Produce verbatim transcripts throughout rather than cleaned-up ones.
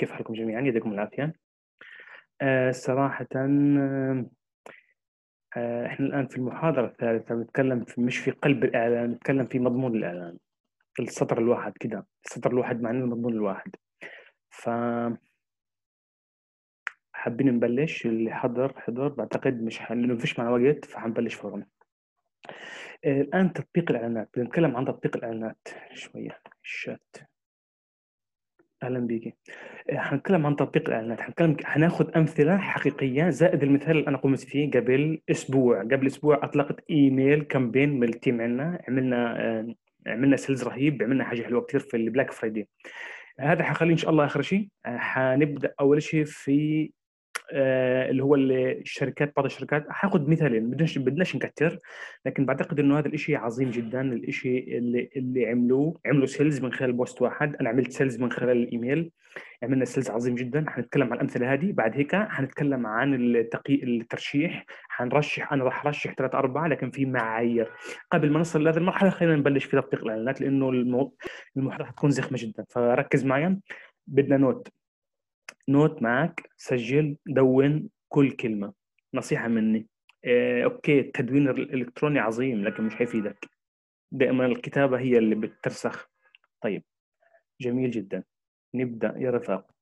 كيف حالكم جميعا؟ يديكم العافية. آه صراحة آه آه، إحنا الآن في المحاضرة الثالثة بنتكلم في مش في قلب الإعلان، نتكلم في مضمون الإعلان، السطر الواحد كده، السطر الواحد معناه المضمون الواحد. ف حابين نبلش، اللي حضر حضر، بعتقد مش ح... لأنه فيش معنا وقت فحنبلش فورا. آه الآن تطبيق الإعلانات، بنتكلم عن تطبيق الإعلانات شوية. الشات، أهلا بيكي. حنتكلم عن تطبيق الاعلانات، حنتكلم حناخذ امثله حقيقيه زائد المثال اللي انا قمت فيه قبل اسبوع. قبل اسبوع اطلقت ايميل كامبين من التيم عندنا، عملنا آه، عملنا سيلز رهيب، عملنا حاجه حلوه كثير في البلاك فرايدي. هذا حخليه ان شاء الله اخر شيء. آه، حنبدا اول شيء في آه، اللي هو اللي الشركات، بعض الشركات حاخذ مثالين، بدناش بدناش نكتر، لكن بعتقد انه هذا الاشي عظيم جدا. الاشي اللي اللي عملوه عملوا سيلز من خلال بوست واحد، انا عملت سيلز من خلال الايميل، عملنا سيلز عظيم جدا. حنتكلم عن الامثله هذه، بعد هيك حنتكلم عن التقي الترشيح. حنرشح، انا راح ارشح ثلاث اربعه لكن في معايير. قبل ما نصل لهذه المرحله خلينا نبلش في تطبيق الاعلانات، لانه المو... المحاضره حتكون زخمه جدا، فركز معي. بدنا نوت نوت معك، سجل، دون كل كلمه. نصيحه مني. إيه، اوكي، التدوين الالكتروني عظيم لكن مش حيفيدك، دائما الكتابه هي اللي بترسخ. طيب، جميل جدا. نبدا يا رفاق.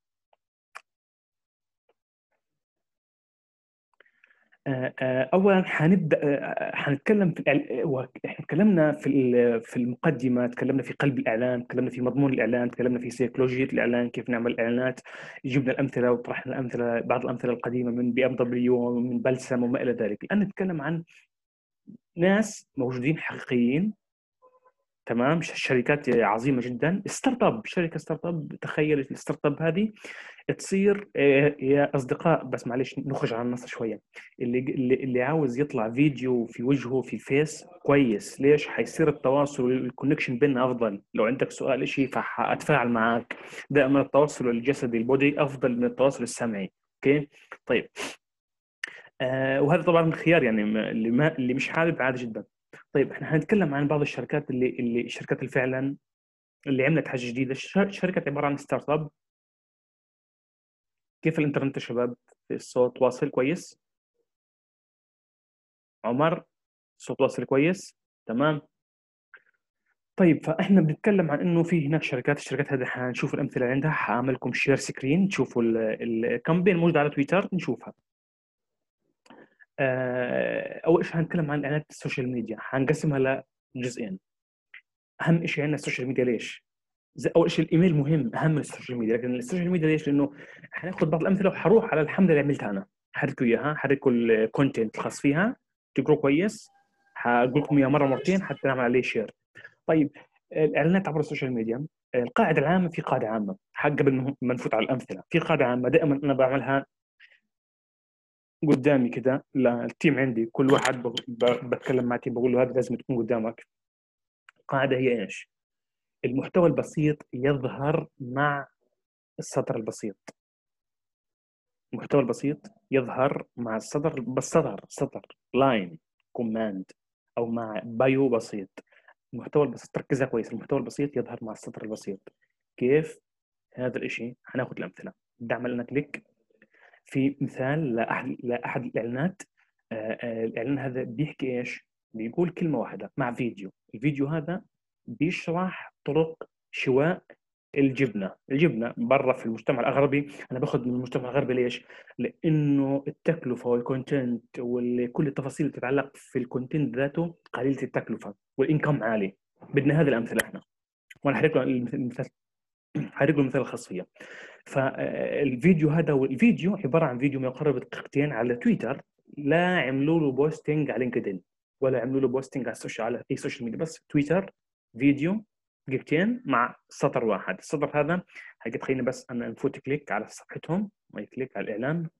آه، آه، اولا حنبدا، آه، حنتكلم في الإعل- آه، احنا تكلمنا في ال- في المقدمه، تكلمنا في قلب الاعلان، تكلمنا في مضمون الاعلان، تكلمنا في سيكولوجيه الاعلان، كيف نعمل اعلانات. جبنا الامثله وطرحنا الامثله، بعض الامثله القديمه من بي ام دبليو ومن بلسم وما الى ذلك. الان نتكلم عن ناس موجودين حقيقيين، تمام، ش- شركات عظيمه جدا. ستارت اب، شركه ستارت اب، تخيل الستارت اب هذه تصير آه، يا اصدقاء. بس معلش نخرج عن النص شويه. اللي اللي اللي عاوز يطلع فيديو في وجهه في الفيس كويس، ليش؟ حيصير التواصل والكونكشن بيننا افضل. لو عندك سؤال شيء فحاتفاعل معك. دائما التواصل الجسدي البودي افضل من التواصل السمعي. اوكي. طيب، آه وهذا طبعا خيار، يعني ما- اللي ما اللي مش حابب عادي جدا. طيب، احنا هنتكلم عن بعض الشركات اللي اللي الشركات اللي فعلا اللي عملت حاجه جديده. الش- شركه عباره عن ستارت اب. كيف الانترنت يا شباب؟ في الصوت واصل كويس؟ عمر، الصوت واصل كويس؟ تمام. طيب، فاحنا بنتكلم عن انه في هناك شركات، الشركات هذه حنشوف الامثله عندها. حاعمل لكم شير سكرين تشوفوا الكامبين موجوده على تويتر نشوفها. آه، اول شيء هنتكلم عن اعلانات السوشيال ميديا، حنقسمها لجزئين. اهم شيء عندنا السوشيال ميديا. ليش؟ زي اول شيء الايميل مهم، اهم من السوشيال ميديا. لكن السوشيال ميديا ليش؟ لانه حناخذ بعض الامثله وحروح على الحمله اللي عملتها انا، حركوا اياها، حركوا الكونتنت الخاص فيها، تقروا كويس. حقول لكم اياها مره مرتين حتى نعمل عليه شير. طيب، الاعلانات عبر السوشيال ميديا، القاعده العامه، في قاعده عامه حق قبل ما نفوت على الامثله، في قاعده عامه دائما انا بعملها قدامي كده للتيم عندي. كل واحد ب- ب- بتكلم مع تيم بقول له هذه لازم تكون قدامك. القاعده هي ايش؟ المحتوى البسيط يظهر مع السطر البسيط. المحتوى البسيط يظهر مع السطر، بالسطر، سطر، لاين، كوماند، او مع بايو بسيط. المحتوى البسيط تركزها كويس، المحتوى البسيط يظهر مع السطر البسيط. كيف هذا الاشي؟ هناخذ الامثله. بدي اعمل انا كليك في مثال لاحد لاحد الاعلانات. آه، آه، الاعلان هذا بيحكي ايش؟ بيقول كلمه واحده مع فيديو. الفيديو هذا بيشرح طرق شواء الجبنه. الجبنه برا في المجتمع الغربي، انا باخذ من المجتمع الغربي ليش؟ لانه التكلفه والكونتنت وكل التفاصيل اللي تتعلق في الكونتنت ذاته قليله التكلفه والانكم عالي. بدنا هذه الامثله احنا، وانا حريق المثال، حريق المثال الخاص فيها. فالفيديو هذا، والفيديو عباره عن فيديو ما يقارب دقيقتين على تويتر. لا عملوا له بوستنج على لينكدين، ولا عملوا له بوستنج على السوشيال، على اي سوشيال ميديا، بس تويتر. فيديو دقيقتين مع سطر واحد. السطر هذا حقيقة، خلينا بس انا نفوت كليك على صفحتهم، ما كليك على الاعلان.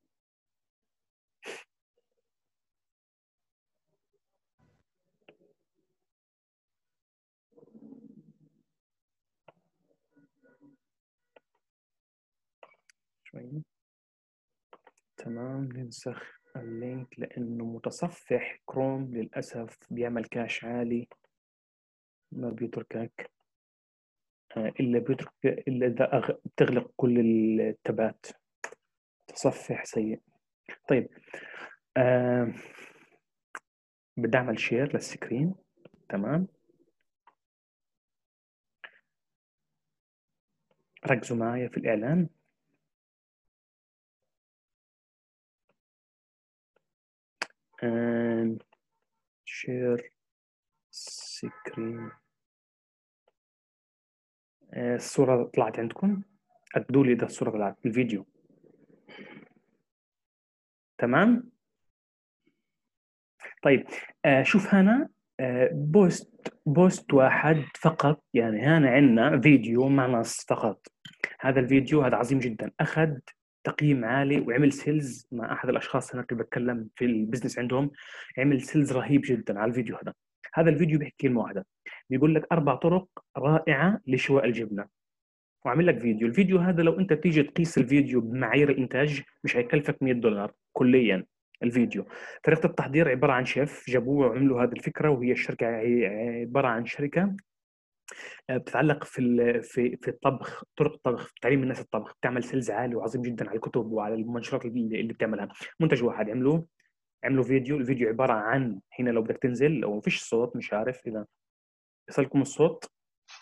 شوي. تمام، ننسخ اللينك لانه متصفح كروم للاسف بيعمل كاش عالي، ما بيتركك. إلا بيترك إلا إذا أغ- بتغلق كل التبات. تصفح سيء. طيب، آه بدي أعمل شير للسكرين. تمام، ركزوا معايا في الإعلان. آه شير سكرين. آه الصورة طلعت عندكم؟ أكدوا لي إذا الصورة طلعت في الفيديو. تمام. طيب، آه شوف هنا، آه بوست بوست واحد فقط، يعني هنا عندنا فيديو مع نص فقط. هذا الفيديو هذا عظيم جدا، أخذ تقييم عالي وعمل سيلز مع أحد الأشخاص هناك اللي بتكلم في البزنس عندهم. عمل سيلز رهيب جدا على الفيديو هذا. هذا الفيديو بيحكي كلمة واحدة، بيقول لك أربع طرق رائعة لشواء الجبنة. وعامل لك فيديو. الفيديو هذا لو انت تيجي تقيس الفيديو بمعايير الانتاج مش هيكلفك مية دولار كليا. الفيديو، طريقه التحضير عباره عن شيف جابوه وعملوا هذه الفكره، وهي الشركه عباره عن شركه بتتعلق في ال- في في الطبخ، طرق الطبخ، في تعليم الناس الطبخ. بتعمل سيلز عالي وعظيم جدا على الكتب وعلى المنشورات اللي اللي بتعملها. منتج واحد عملوه، عملوا فيديو. الفيديو عباره عن، هنا لو بدك تنزل، لو ما فيش صوت مش عارف اذا يصلكم الصوت،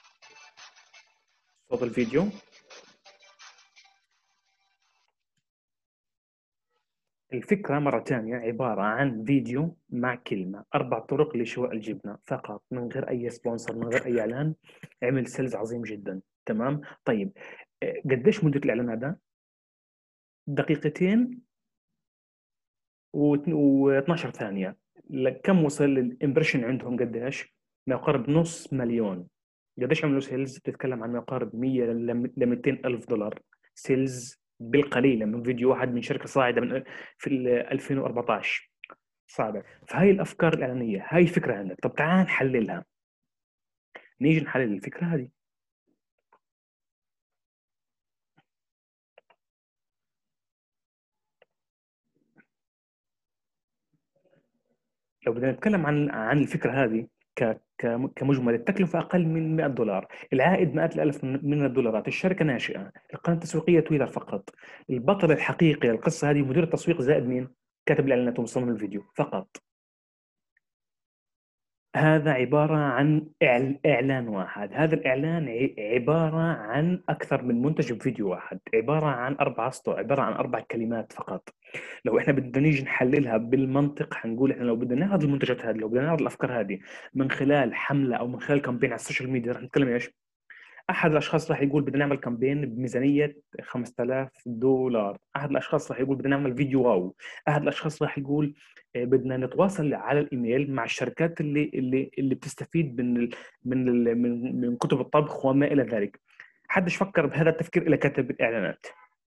صوت الفيديو. الفكرة مرة ثانية عبارة عن فيديو مع كلمة، أربع طرق لشواء الجبنة فقط، من غير أي سبونسر، من غير أي إعلان. عمل سيلز عظيم جدا. تمام. طيب، آه، قديش مدة الإعلان هذا؟ دقيقتين و12 ثانية. كم وصل الامبريشن عندهم؟ قديش؟ ما يقارب نص مليون. قديش عملوا سيلز؟ بتتكلم عن ما يقارب مية ل مئتين ألف دولار سيلز بالقليلة من فيديو واحد من شركة صاعدة من في ال ألفين وأربعتاشر. صعبة. فهي الأفكار الإعلانية، هاي الفكرة عندك. طب تعال نحللها، نيجي نحلل الفكرة هذه. لو بدنا نتكلم عن عن الفكرة هذه ك ك- كمجمل، التكلفة أقل من مئة دولار، العائد مئات الآلاف من من الدولارات، الشركة ناشئة، القناة التسويقية تويتر فقط. البطل الحقيقي للقصة هذه مدير التسويق زائد مين؟ كاتب الإعلانات ومصمم الفيديو فقط. هذا عبارة عن إعل- إعلان واحد. هذا الإعلان ع- عبارة عن أكثر من منتج بفيديو واحد، عبارة عن أربع أسطر، عبارة عن أربع كلمات فقط. لو إحنا بدنا نيجي نحللها بالمنطق حنقول إحنا لو بدنا ناخذ المنتجات هذه، لو بدنا ناخذ الأفكار هذه من خلال حملة أو من خلال كامبين على السوشيال ميديا، رح نتكلم إيش؟ احد الاشخاص راح يقول بدنا نعمل كامبين بميزانيه خمسة آلاف دولار. احد الاشخاص راح يقول بدنا نعمل فيديو واو. احد الاشخاص راح يقول آه، بدنا نتواصل على الايميل مع الشركات اللي اللي اللي بتستفيد من ال من ال من من كتب الطبخ وما الى ذلك. حدش فكر بهذا التفكير الا كاتب الاعلانات.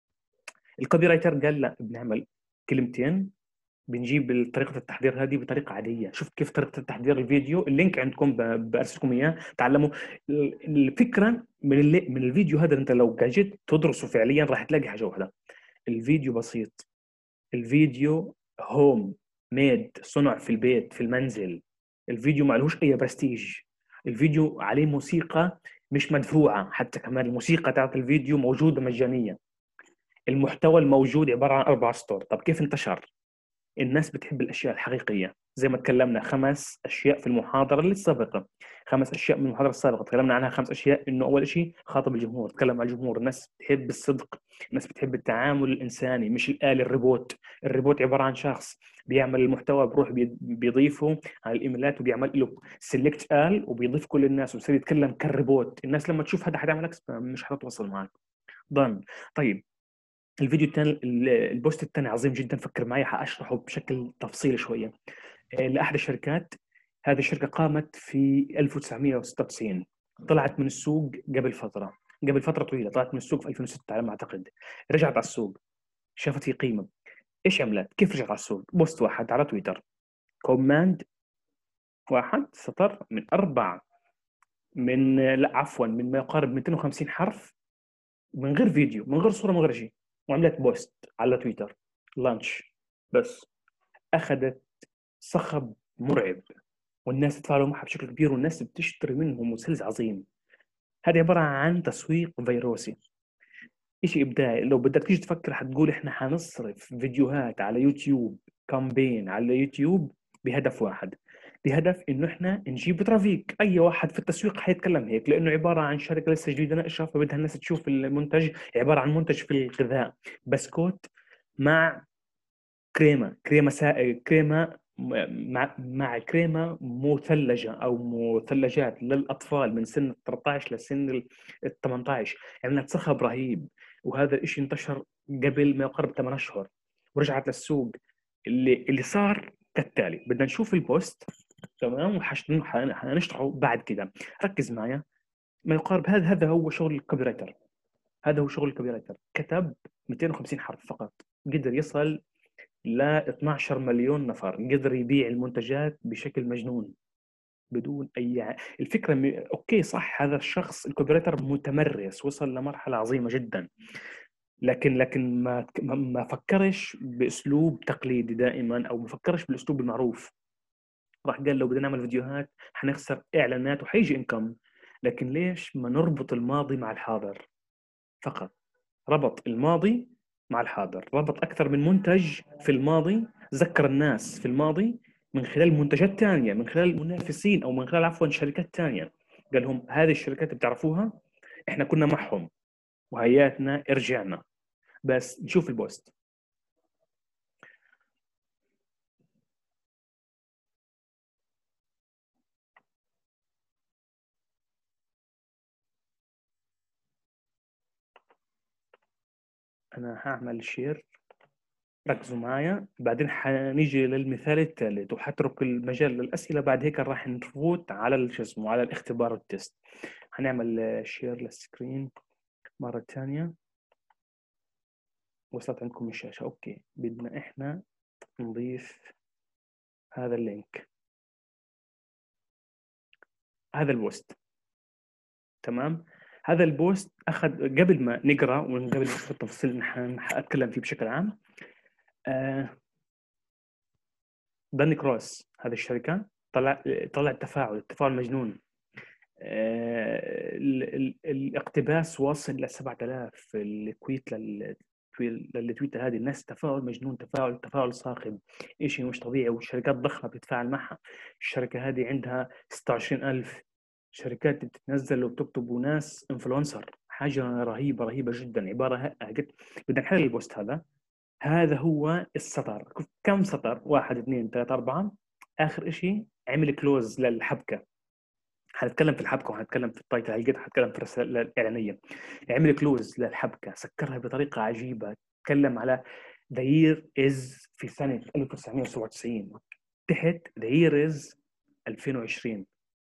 الكوبي رايتر قال لا، بنعمل كلمتين، بنجيب طريقة التحضير هذه بطريقة عادية. شوف كيف طريقة التحضير الفيديو، اللينك عندكم ب- برسلكم إياه تعلموا. الفكرة من اللي من الفيديو هذا، أنت لو جيت تدرسه فعليا راح تلاقي حاجة واحدة. الفيديو بسيط. الفيديو هوم ميد، صنع في البيت في المنزل. الفيديو ما لهوش أي برستيج. الفيديو عليه موسيقى مش مدفوعة، حتى كمان الموسيقى تاعت الفيديو موجودة مجانية. المحتوى الموجود عبارة عن أربع سطور. طب كيف انتشر؟ الناس بتحب الأشياء الحقيقية، زي ما تكلمنا خمس أشياء في المحاضرة اللي السابقة. خمس أشياء من المحاضرة السابقة تكلمنا عنها. خمس أشياء، إنه أول شيء خاطب الجمهور، تكلم عن الجمهور. الناس بتحب الصدق، الناس بتحب التعامل الإنساني مش الآلي الروبوت. الروبوت عبارة عن شخص بيعمل المحتوى، بروح بي- بيضيفه على الإيميلات وبيعمل له سيلكت آل وبيضيف كل الناس وبصير يتكلم كالروبوت. الناس لما تشوف هذا حتعمل عكس، مش حتتواصل معك. ضن. طيب، الفيديو الثاني، البوست الثاني عظيم جدا، فكر معي حاشرحه بشكل تفصيلي شويه. آه، لاحد الشركات. هذه الشركه قامت في ألف وتسعمئة وستة وتسعين، طلعت من السوق قبل فتره، قبل فتره طويله. طلعت من السوق في ألفين وستة على ما اعتقد. رجعت على السوق، شافت في قيمه. ايش عملت؟ كيف رجعت على السوق؟ بوست واحد على تويتر، كوماند واحد، سطر من اربع، من لا عفوا من ما يقارب مئتين وخمسين حرف، من غير فيديو، من غير صوره، من غير شيء. وعملت بوست على تويتر، لانش بس. اخذت صخب مرعب، والناس تفاعلوا معها بشكل كبير، والناس بتشتري منهم، وسيلز عظيم. هذه عباره عن تسويق فيروسي، شيء ابداعي. لو بدك تيجي تفكر حتقول احنا حنصرف فيديوهات على يوتيوب، كامبين على يوتيوب بهدف واحد، بهدف انه احنا نجيب ترافيك. اي واحد في التسويق حيتكلم هيك، لانه عباره عن شركه لسه جديده ناشئه، فبدها الناس تشوف المنتج. عباره عن منتج في الغذاء، بسكوت مع كريمه كريمه سائل كريمه مع مع كريمه مثلجه او مثلجات للاطفال من سن ثلاثة عشر لسن ال ثمانية عشر. عملت صخب رهيب، وهذا الشيء انتشر قبل ما يقرب ثمانية اشهر ورجعت للسوق. اللي اللي صار كالتالي، بدنا نشوف البوست تمام، وحنشرحه بعد كده. ركز معي، ما يقارب هذا هذا هو شغل الكوبي رايتر. هذا هو شغل الكوبي رايتر، كتب مئتين وخمسين حرف فقط، قدر يصل ل اثنا عشر مليون نفر، قدر يبيع المنتجات بشكل مجنون بدون اي ع- الفكره م... اوكي صح، هذا الشخص الكوبريتر متمرس، وصل لمرحله عظيمه جدا، لكن لكن ما ما ما فكرش باسلوب تقليدي دائما، او ما فكرش بالاسلوب المعروف. راح قال لو بدنا نعمل فيديوهات حنخسر اعلانات وحيجي انكم، لكن ليش ما نربط الماضي مع الحاضر فقط؟ ربط الماضي مع الحاضر، ربط أكثر من منتج في الماضي، ذكر الناس في الماضي من خلال منتجات تانية، من خلال منافسين، أو من خلال عفوا شركات تانية. قال لهم هذه الشركات بتعرفوها، إحنا كنا معهم وهياتنا رجعنا. بس نشوف البوست. أنا هعمل شير، ركزوا معايا، بعدين حنيجي للمثال الثالث وحترك المجال للأسئلة. بعد هيك راح نفوت على شو اسمه، على الاختبار التست. هنعمل شير للسكرين مرة ثانية. وصلت عندكم الشاشة؟ أوكي، بدنا إحنا نضيف هذا اللينك، هذا البوست. تمام، هذا البوست أخذ، قبل ما نقرأ وقبل ما ندخل التفاصيل نحن حأتكلم فيه بشكل عام. آه داني كروس هذه الشركة طلع طلع تفاعل تفاعل مجنون. آه ال ال الاقتباس واصل ل سبعة آلاف الكويت لل للتويتر. هذه الناس تفاعل مجنون، تفاعل تفاعل صاخب، شيء مش طبيعي، والشركات ضخمة بتتفاعل معها. الشركة هذه عندها ستة وعشرين ألف، شركات بتتنزل وبتكتب، وناس انفلونسر، حاجة رهيبة رهيبة جدا. عبارة قلت بدنا نحلل البوست هذا. هذا هو السطر، كم سطر؟ واحد اثنين ثلاثة أربعة. آخر شيء عمل كلوز للحبكة. حنتكلم في الحبكه وحنتكلم في التايتل، هلقيت حنتكلم في الرساله الاعلانيه. يعمل كلوز للحبكه، سكرها بطريقه عجيبه، تكلم على ذا يير از في سنه ألف وتسعمئة وسبعة وتسعين، تحت ذا يير از ألفين وعشرين.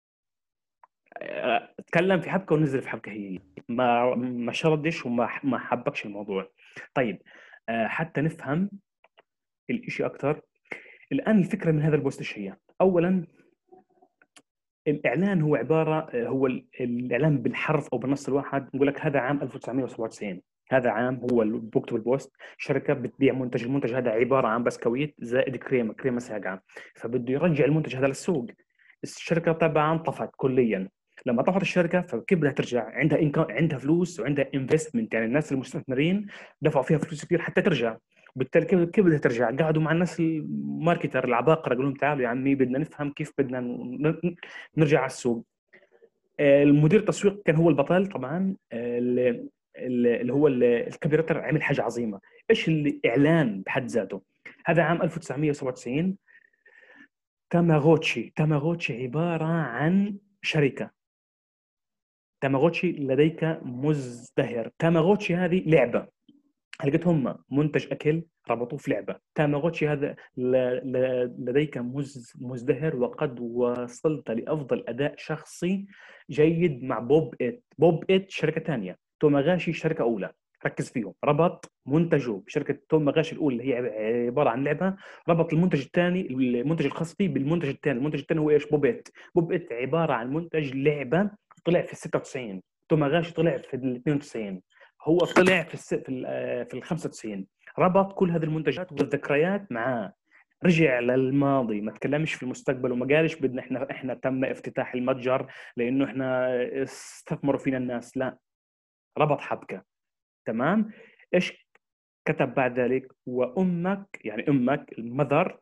تكلم في حبكه ونزل في حبكه، هي ما ما شردش وما ما حبكش الموضوع. طيب، حتى نفهم الاشي اكثر الان، الفكره من هذا البوست ايش هي؟ اولا، الاعلان هو عباره هو الاعلان بالحرف او بالنص الواحد. نقول لك هذا عام ألف وتسعمئة وسبعة وتسعين، هذا عام، هو اللي بكتب البوست. شركه بتبيع منتج، المنتج هذا عباره عن بسكويت زائد كريمه كريمه ساقعه، فبده يرجع المنتج هذا للسوق. الشركه طبعا طفت كليا. لما طفت الشركه فكيف بدها ترجع؟ عندها إنك... عندها فلوس وعندها انفستمنت، يعني الناس المستثمرين دفعوا فيها فلوس كثير حتى ترجع. بالتالي كيف كيف بدها ترجع؟ قعدوا مع الناس الماركتر العباقره، قالوا لهم تعالوا يا عمي بدنا نفهم كيف بدنا نرجع على السوق. المدير التسويق كان هو البطل طبعا، اللي, اللي هو الكبيرتر، عمل حاجه عظيمه. ايش الاعلان بحد ذاته؟ هذا عام ألف وتسعمئة وسبعة وتسعين. تاماغوتشي تاماغوتشي عباره عن شركه. تاماغوتشي لديك مزدهر. تاماغوتشي هذه لعبه، لقيت هم منتج اكل ربطوه في لعبه. تاماغوتشي هذا لديك مزدهر، وقد وصلت لافضل اداء شخصي جيد مع بوب إت. بوب إت شركه ثانيه، توماغاشي شركه اولى. ركز فيهم، ربط منتجه بشركه توماغاشي الاولى اللي هي عباره عن لعبه، ربط المنتج الثاني، المنتج الخاص فيه، بالمنتج الثاني. المنتج الثاني هو ايش؟ بوب إت. بوب إت عباره عن منتج لعبه، طلع في ستة وتسعين. توماغاشي طلع في ال اثنين وتسعين، هو طلع في الس... في ال في ال خمسة وتسعين. ربط كل هذه المنتجات والذكريات معاه. رجع للماضي، ما تكلمش في المستقبل، وما قالش بدنا احنا احنا تم افتتاح المتجر لانه احنا استثمروا فينا الناس، لا، ربط حبكه. تمام. ايش كتب بعد ذلك؟ وامك، يعني امك المذر،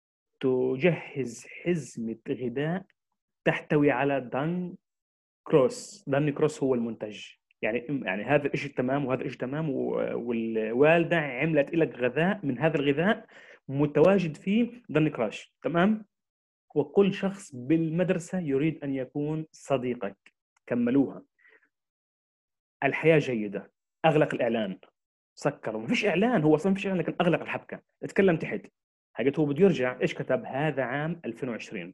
تجهز حزمه غذاء تحتوي على دان كروس. دان كروس هو المنتج. يعني يعني هذا الشيء تمام وهذا الشيء تمام، والوالده عملت لك غذاء من هذا الغذاء متواجد فيه دان كراش. تمام. وكل شخص بالمدرسه يريد ان يكون صديقك. كملوها. الحياه جيده. اغلق الاعلان. سكر، ما فيش اعلان، هو اصلا ما فيش اعلان، لكن اغلق الحبكه. اتكلم تحت. حاجته هو بده يرجع، ايش كتب؟ هذا عام ألفين وعشرين،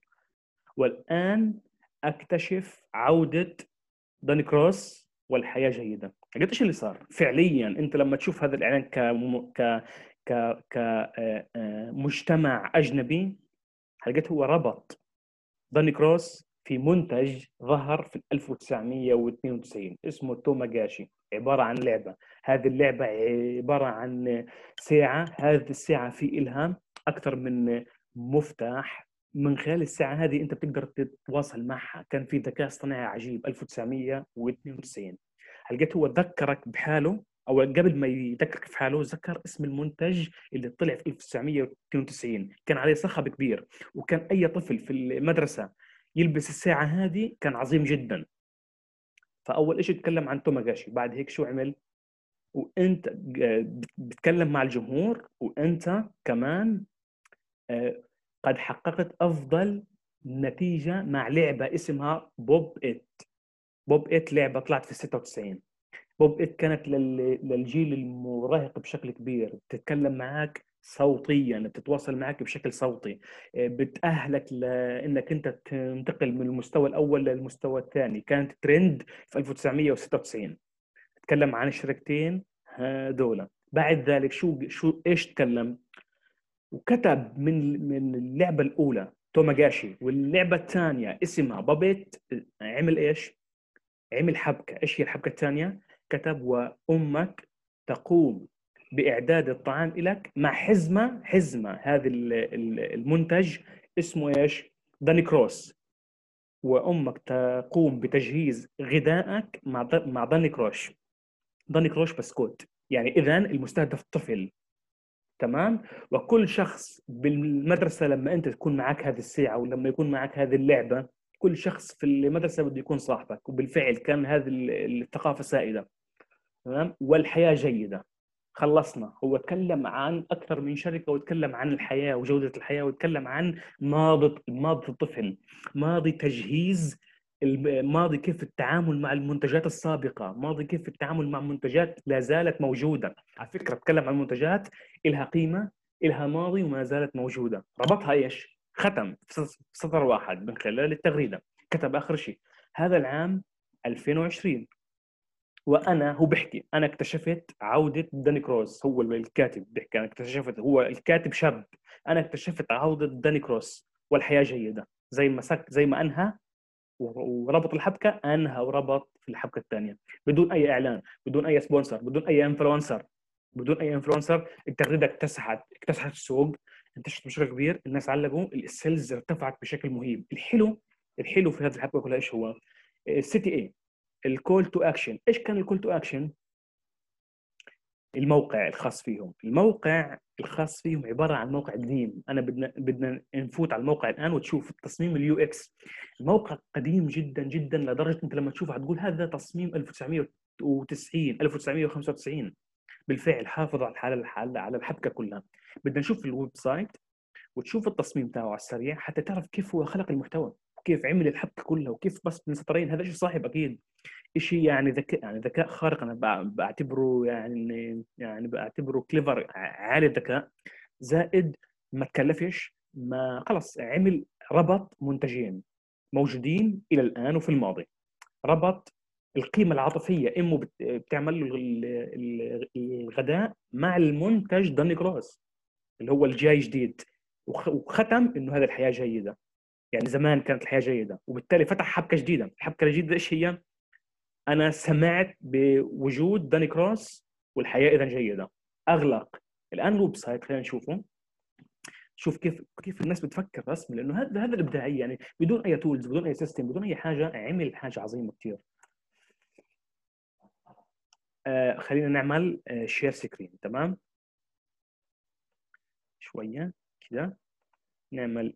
والان اكتشف عوده داني كروس والحياة جيدة. قلت ايش اللي صار فعليا؟ انت لما تشوف هذا الاعلان ك ك ك ك آه، آه، مجتمع اجنبي، لقيت هو ربط داني كروس في منتج ظهر في ألف وتسعمية واثنين وتسعين اسمه توماغاشي، عبارة عن لعبة. هذه اللعبة عبارة عن ساعة، هذه الساعة في إلها أكثر من مفتاح. من خلال الساعة هذه أنت بتقدر تتواصل معها. كان في ذكاء اصطناعي عجيب ألف وتسعمية واثنين وتسعين. لقيت هو ذكرك بحاله، أو قبل ما يذكرك في حاله ذكر اسم المنتج اللي طلع في ألف وتسعمية واثنين وتسعين. كان عليه صخب كبير، وكان اي طفل في المدرسه يلبس الساعه هذه كان عظيم جدا. فاول شيء تكلم عن توماغاشي، بعد هيك شو عمل؟ وانت بتتكلم مع الجمهور، وانت كمان آه، قد حققت افضل نتيجه مع لعبه اسمها بوب إت. بوب إت لعبه طلعت في ستة وتسعين. بوب إت كانت لل- للجيل المراهق بشكل كبير، بتتكلم معك صوتيا، بتتواصل معك بشكل صوتي، آه، بتأهلك لأنك أنت تنتقل من المستوى الأول للمستوى الثاني. كانت ترند في ألف وتسعمية وستة وتسعين. تكلم عن الشركتين هذولا. بعد ذلك شو شو ايش تكلم؟ وكتب من من اللعبة الأولى توماغاشي، واللعبة الثانية اسمها بابيت. عمل ايش؟ عمل حبكة. ايش هي الحبكة الثانية؟ كتب وأمك تقوم بإعداد الطعام لك مع حزمة. حزمة هذا ال- ال- المنتج اسمه ايش؟ داني كروس. وأمك تقوم بتجهيز غذائك مع د- مع داني كروش. داني كروش بسكوت. يعني إذا المستهدف طفل. تمام. وكل شخص بالمدرسة لما أنت تكون معك هذه الساعة، ولما يكون معك هذه اللعبة، كل شخص في المدرسة بده يكون صاحبك. وبالفعل كان هذه ال- الثقافة سائدة. تمام. والحياة جيدة. خلصنا. هو تكلم عن أكثر من شركة، وتكلم عن الحياة وجودة الحياة، وتكلم عن ماضي ماضي الطفل، ماضي تجهيز الم- ماضي كيف التعامل مع المنتجات السابقة، ماضي كيف التعامل مع منتجات لا زالت موجودة. على فكرة تكلم عن منتجات إلها قيمة، إلها ماضي، وما زالت موجودة. ربطها إيش؟ ختم في سطر واحد من خلال التغريدة. كتب آخر شيء هذا العام ألفين وعشرين، وانا هو بحكي انا اكتشفت عوده داني كروس. هو الكاتب بيحكي انا اكتشفت، هو الكاتب شاب. انا اكتشفت عوده داني كروس والحياه جيده. زي ما سك زي ما انهى وربط الحبكه، انهى وربط في الحبكه الثانيه، بدون اي اعلان، بدون اي سبونسر، بدون اي انفلونسر. بدون اي انفلونسر التغريده اكتسحت اكتسحت السوق، انتشرت بشكل كبير. الناس علقوا، السيلز ارتفعت بشكل مهيب. الحلو الحلو في هذه الحبكه كلها ايش هو؟ السيتي اي، الكول تو اكشن. ايش كان الكول تو اكشن؟ الموقع الخاص فيهم. الموقع الخاص فيهم عباره عن موقع قديم. انا بدنا بدنا نفوت على الموقع الان وتشوف التصميم اليو اكس. الموقع قديم جدا جدا، لدرجه انت لما تشوفه حتقول هذا تصميم ألف وتسعمية وتسعين ألف وتسعمية وخمسة وتسعين. بالفعل حافظ على الحاله على الحبكه كلها. بدنا نشوف الويب سايت وتشوف التصميم تاعه على السريع، حتى تعرف كيف هو خلق المحتوى، وكيف عمل الحبكه كلها، وكيف بس من سطرين. هذا شيء صاحب اكيد شيء يعني ذكاء، يعني ذكاء خارق. انا بع- بعتبره يعني يعني بعتبره كليفر، عالي الذكاء. زائد ما تكلفش، ما خلص عمل ربط منتجين موجودين الى الان وفي الماضي. ربط القيمه العاطفيه، امه بت- بتعمل له ال- ال- الغداء مع المنتج داني كروس اللي هو الجاي جديد. وخ- وختم انه هذه الحياه جيده. يعني زمان كانت الحياه جيده، وبالتالي فتح حبكه جديده. الحبكه الجديده ايش هي؟ انا سمعت بوجود داني كروس والحياه اذا جيده. اغلق الان الويب سايت، خلينا نشوفه. شوف كيف كيف الناس بتفكر رسمي، لانه هذا هذا الابداعيه يعني، بدون اي تولز، بدون اي سيستم، بدون اي حاجه، عمل حاجه عظيمه كثير. آه خلينا نعمل آه شير سكرين. تمام، شويه كده نعمل.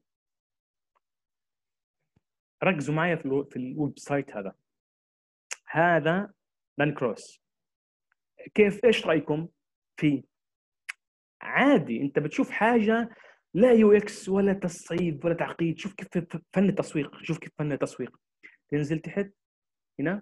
ركزوا معايا في الو... في الويب سايت هذا. هذا لان كروس. كيف، ايش رايكم فيه؟ عادي، انت بتشوف حاجه لا يو اكس ولا تصعيد ولا تعقيد. شوف كيف فن التسويق، شوف كيف فن التسويق. تنزل تحت هنا،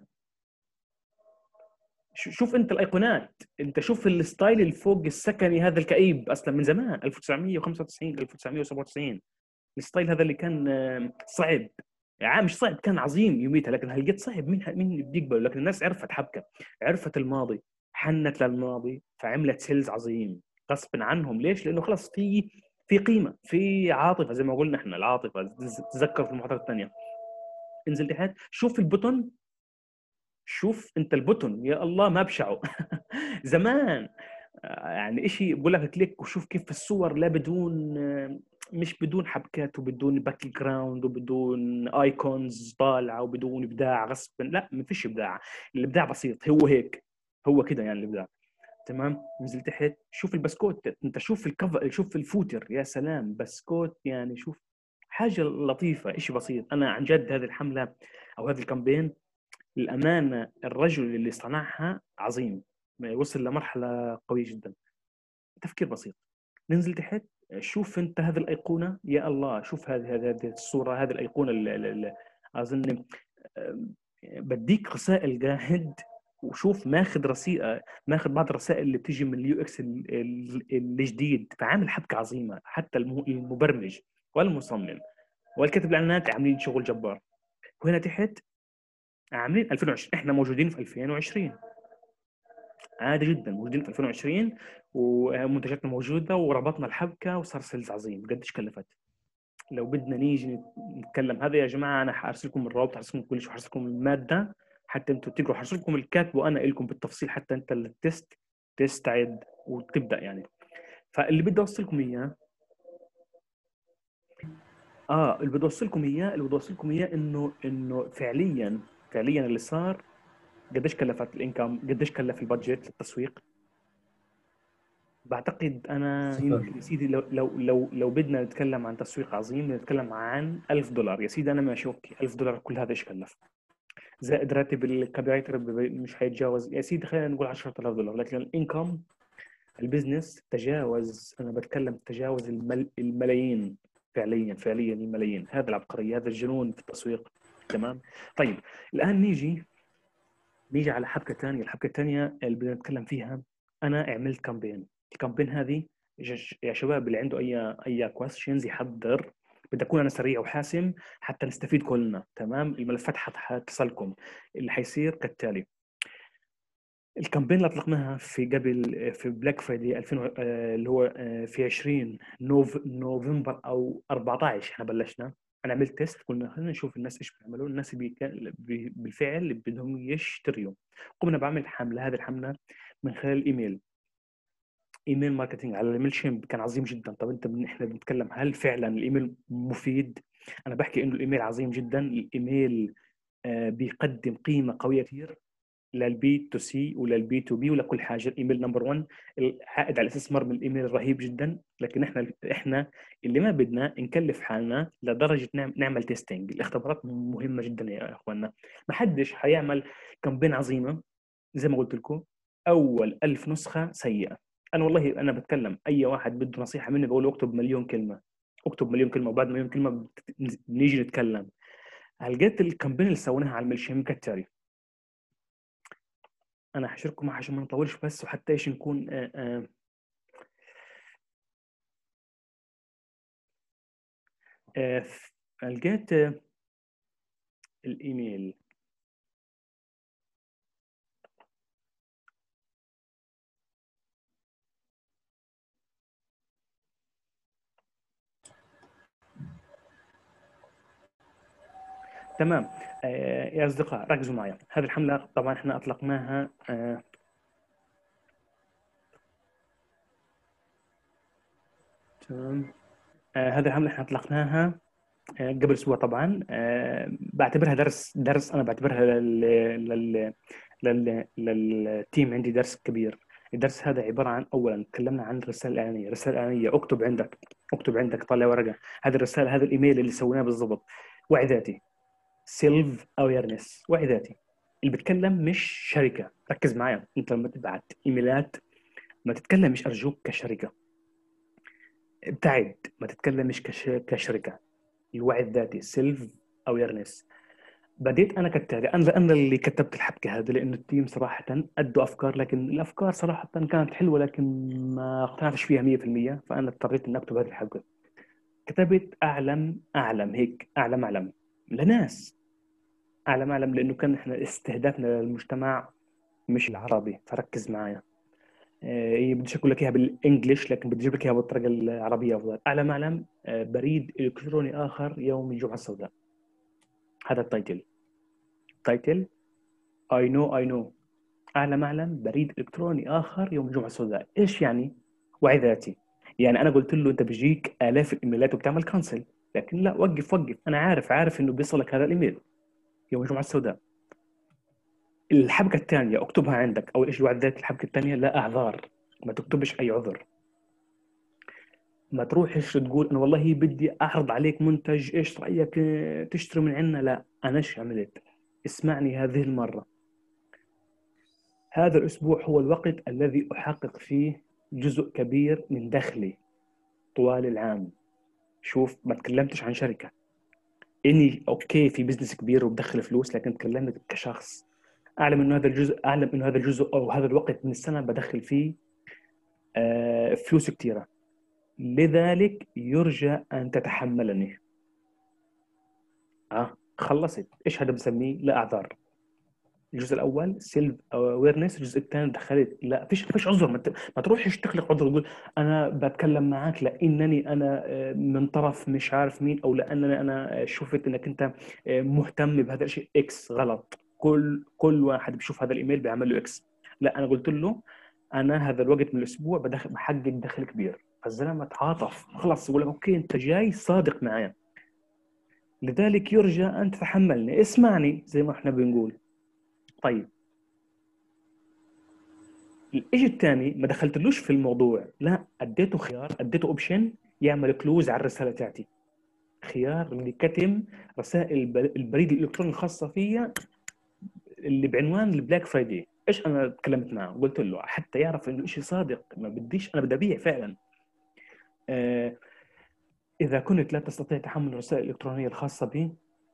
شوف انت الايقونات، انت شوف الستايل اللي فوق السكني هذا الكئيب اصلا من زمان ألف وتسعمية وخمسة وتسعين ألف وتسعمية وسبعة وتسعين. الستايل هذا اللي كان آه، صعب، يعني مش صعب، كان عظيم يوميتها، لكن هالقد صعب مين مين بيقبل؟ لكن الناس عرفت حبكه، عرفت الماضي، حنت للماضي، فعملت سيلز عظيم غصب عنهم. ليش؟ لانه خلص في في قيمه، في عاطفه، زي ما قلنا احنا العاطفه. تذكر في المحاضره الثانيه. انزل تحت، شوف البوتون، شوف انت البوتون، يا الله ما بشعه زمان يعني اشي بقول لك كليك وشوف كيف الصور، لا بدون، مش بدون حبكات وبدون باك جراوند وبدون ايكونز طالعه وبدون ابداع غصب، لا ما فيش ابداع. الابداع بسيط، هو هيك، هو كده يعني الابداع. تمام، نزل تحت، شوف البسكوت، انت شوف الكفر، شوف الفوتر، يا سلام بسكوت يعني. شوف حاجه لطيفه، شيء بسيط. انا عن جد هذه الحمله او هذا الكامبين الامانه الرجل اللي صنعها عظيم، وصل لمرحله قويه جدا. تفكير بسيط. ننزل تحت، شوف انت هذه الايقونه، يا الله شوف هذه هذه هذه الصوره، هذه الايقونه اللي اظن بديك رسائل قاعد. وشوف ماخذ رسائل، ماخذ بعض الرسائل اللي بتيجي من اليو اكس الجديد، فعامل حبكه عظيمه. حتى المبرمج والمصمم والكاتب الاعلانات عاملين شغل جبار. وهنا تحت عاملين ألفين وعشرين، احنا موجودين في ألفين وعشرين، عادي جدا موجودين في ألفين وعشرين ومنتجاتنا موجوده، وربطنا الحبكه وصار سيلز عظيم. قديش كلفت؟ لو بدنا نيجي نتكلم هذا يا جماعه، انا حارسل لكم الرابط، حارسل لكم كل شيء، حارسل لكم الماده حتى انتم تقروا، حارسل لكم الكاتب وانا لكم بالتفصيل حتى انت التست تستعد وتبدا يعني. فاللي بدي اوصلكم اياه، اه اللي بدي اوصلكم اياه اللي بدي اوصلكم اياه انه انه فعليا فعليا اللي صار. قديش كلفت الانكم؟ قديش كلف البادجت للتسويق؟ بعتقد انا صفر. يمكن يا سيدي، لو لو لو لو بدنا نتكلم عن تسويق عظيم نتكلم عن ألف دولار يا سيدي. انا ماشي اوكي، ألف دولار كل هذا ايش كلف؟ زائد راتب الكوبي رايتر مش هيتجاوز يا سيدي، خلينا نقول عشرة آلاف دولار. لكن الانكم، البزنس تجاوز، انا بتكلم تجاوز المل... الملايين، فعليا فعليا الملايين. هذا العبقريه، هذا الجنون في التسويق. تمام. طيب الان نيجي نيجي على حبكه ثانيه. الحبكه الثانيه اللي بدنا نتكلم فيها، انا عملت كامبين. الكامبين هذه يا شباب اللي عنده اي اي كويستشنز يحضر. بدي اكون انا سريع وحاسم حتى نستفيد كلنا. تمام، الملفات حتصلكم. اللي حيصير كالتالي. الكامبين اللي اطلقناها في قبل في بلاك فرايدي ألفين و- آه، اللي هو آه، في عشرين نوف نوفمبر او أربعتاشر احنا بلشنا. انا عملت تيست، قلنا خلينا نشوف الناس ايش بيعملوا، الناس اللي بي- بي- بالفعل اللي بدهم يشتروا. قمنا بعمل حمله، هذه الحمله من خلال الايميل، ايميل ماركتينج على الميل شيمب. كان عظيم جدا. طب انت من احنا بنتكلم هل فعلا الايميل مفيد؟ انا بحكي انه الايميل عظيم جدا. الايميل آه، بيقدم قيمه قويه كثير للبي تو سي وللبي تو بي ولكل حاجه. الايميل نمبر واحد، العائد على الاستثمار من الايميل رهيب جدا. لكن احنا احنا اللي ما بدنا نكلف حالنا لدرجه نعم- نعمل تيستينج. الاختبارات مهمه جدا يا اخواننا. ما حدش حيعمل كامبين عظيمه زي ما قلت لكم اول ألف نسخه سيئه. انا والله انا بتكلم، اي واحد بده نصيحه مني بقول له اكتب مليون كلمه، اكتب مليون كلمه، وبعد مليون كلمه بنيجي نتكلم. لقيت الكامبين اللي سويناها على الميلشيم كالتالي. انا هشارككم عشان ما نطولش بس، وحتى ايش نكون آه آه آه لقيت آه الايميل. تمام. آه يا اصدقاء ركزوا معي. هذه الحمله طبعا احنا اطلقناها آه تمام. آه هذه الحملة احنا اطلقناها آه قبل اسبوع طبعا. آه بعتبرها درس درس انا بعتبرها لل لل لل للتيم عندي درس كبير. الدرس هذا عبارة عن، اولا تكلمنا عن الرسالة الإعلانية. الرسالة الإعلانية اكتب عندك، اكتب عندك، طلع ورقة. هذه الرسالة، هذا الايميل اللي سويناه بالضبط، وعي ذاتي، سيلف اويرنس، وعي ذاتي. اللي بتكلم مش شركة. ركز معايا، انت لما تبعت ايميلات ما تتكلمش ارجوك كشركة. ابتعد، ما تتكلمش كش... كشركة. الوعي الذاتي، سيلف اويرنس. بديت انا كالتالي، انا انا اللي كتبت الحبكه هذه، لانه التيم صراحه ادوا افكار، لكن الافكار صراحه كانت حلوه لكن ما اقتنعتش فيها مية في المية. فانا اضطريت اني اكتب هذه الحبكه. كتبت اعلم اعلم، هيك اعلم اعلم لناس. اعلم اعلم لانه كان احنا استهدافنا للمجتمع مش العربي. فركز معايا. آه، هي بديش اقول لك اياها بالانجلش، لكن بدي اجيب لك اياها بالطريقه العربيه افضل. اعلم اعلم، آه، بريد الكتروني اخر يوم الجمعه السوداء. هذا التايتل. تايتل اي نو اي نو. اعلم اعلم، بريد الكتروني اخر يوم الجمعه السوداء. ايش يعني؟ وعي ذاتي. يعني انا قلت له انت بيجيك الاف الايميلات وبتعمل كانسل، لكن لا، وقف وقف، انا عارف عارف انه بيصلك هذا الايميل يوم الجمعه السوداء. الحبكه الثانيه اكتبها عندك. اول شيء وعي ذاتي. الحبكه الثانيه لا اعذار. ما تكتبش اي عذر. ما تروحش تقول انا والله بدي اعرض عليك منتج، ايش رايك آه، تشتري من عندنا. لا، انا ايش عملت؟ اسمعني هذه المره. هذا الاسبوع هو الوقت الذي احقق فيه جزء كبير من دخلي طوال العام. شوف، ما تكلمتش عن شركه. اني اوكي في بزنس كبير وبدخل فلوس، لكن تكلمت كشخص. اعلم انه هذا الجزء اعلم انه هذا الجزء او هذا الوقت من السنه بدخل فيه آه، فلوس كثيره. لذلك يرجى ان تتحملني. اه خلصت. ايش هذا بسميه؟ لا اعذار. الجزء الاول سيلف اويرنس، الجزء الثاني دخلت لا فيش فيش عذر. ما, ت... ما تروحش تخلق عذر تقول انا بتكلم معك لانني انا آه، من طرف مش عارف مين، او لانني انا آه، شفت انك انت آه، مهتم بهذا الشيء. اكس غلط. كل كل واحد بيشوف هذا الايميل بيعمل له اكس. لا، انا قلت له انا هذا الوقت من الاسبوع بدخل بحقق دخل كبير. فالزلمه تعاطف خلص، يقول لك اوكي انت جاي صادق معي، لذلك يرجى ان تتحملني، اسمعني زي ما احنا بنقول. طيب، الإشي الثاني ما دخلتلوش في الموضوع، لا، اديته خيار، اديته اوبشن يعمل كلوز على الرساله تاعتي. خيار اللي كتم رسائل الب- البريد الالكتروني الخاصه فيا اللي بعنوان البلاك فرايدي. ايش انا تكلمت معه؟ قلت له حتى يعرف انه الشيء صادق، ما بديش، انا بدي ابيع فعلا. آه اذا كنت لا تستطيع تحمل الرسائل الالكترونيه الخاصه بي،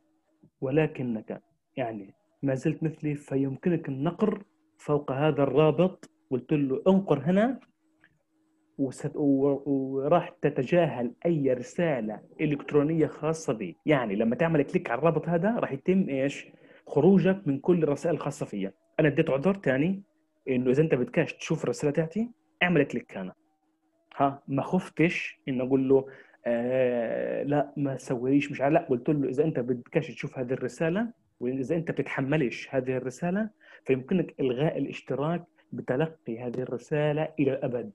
ولكنك يعني ما زلت مثلي، فيمكنك النقر فوق هذا الرابط. قلت له انقر هنا وست... و... وراح تتجاهل اي رساله الكترونيه خاصه بي. يعني لما تعمل كليك على الرابط هذا راح يتم ايش؟ خروجك من كل الرسائل الخاصه فيا. انا اديت عذر ثاني، انه اذا انت بدكاش تشوف الرساله تاعتي اعمل كليك هنا. ها، ما خفتش ان اقول له آه لا ما تسويش مش عارف. لا، قلت له اذا انت بدكاش تشوف هذه الرساله، واذا انت بتتحملش هذه الرساله، فيمكنك الغاء الاشتراك بتلقي هذه الرساله الى الابد.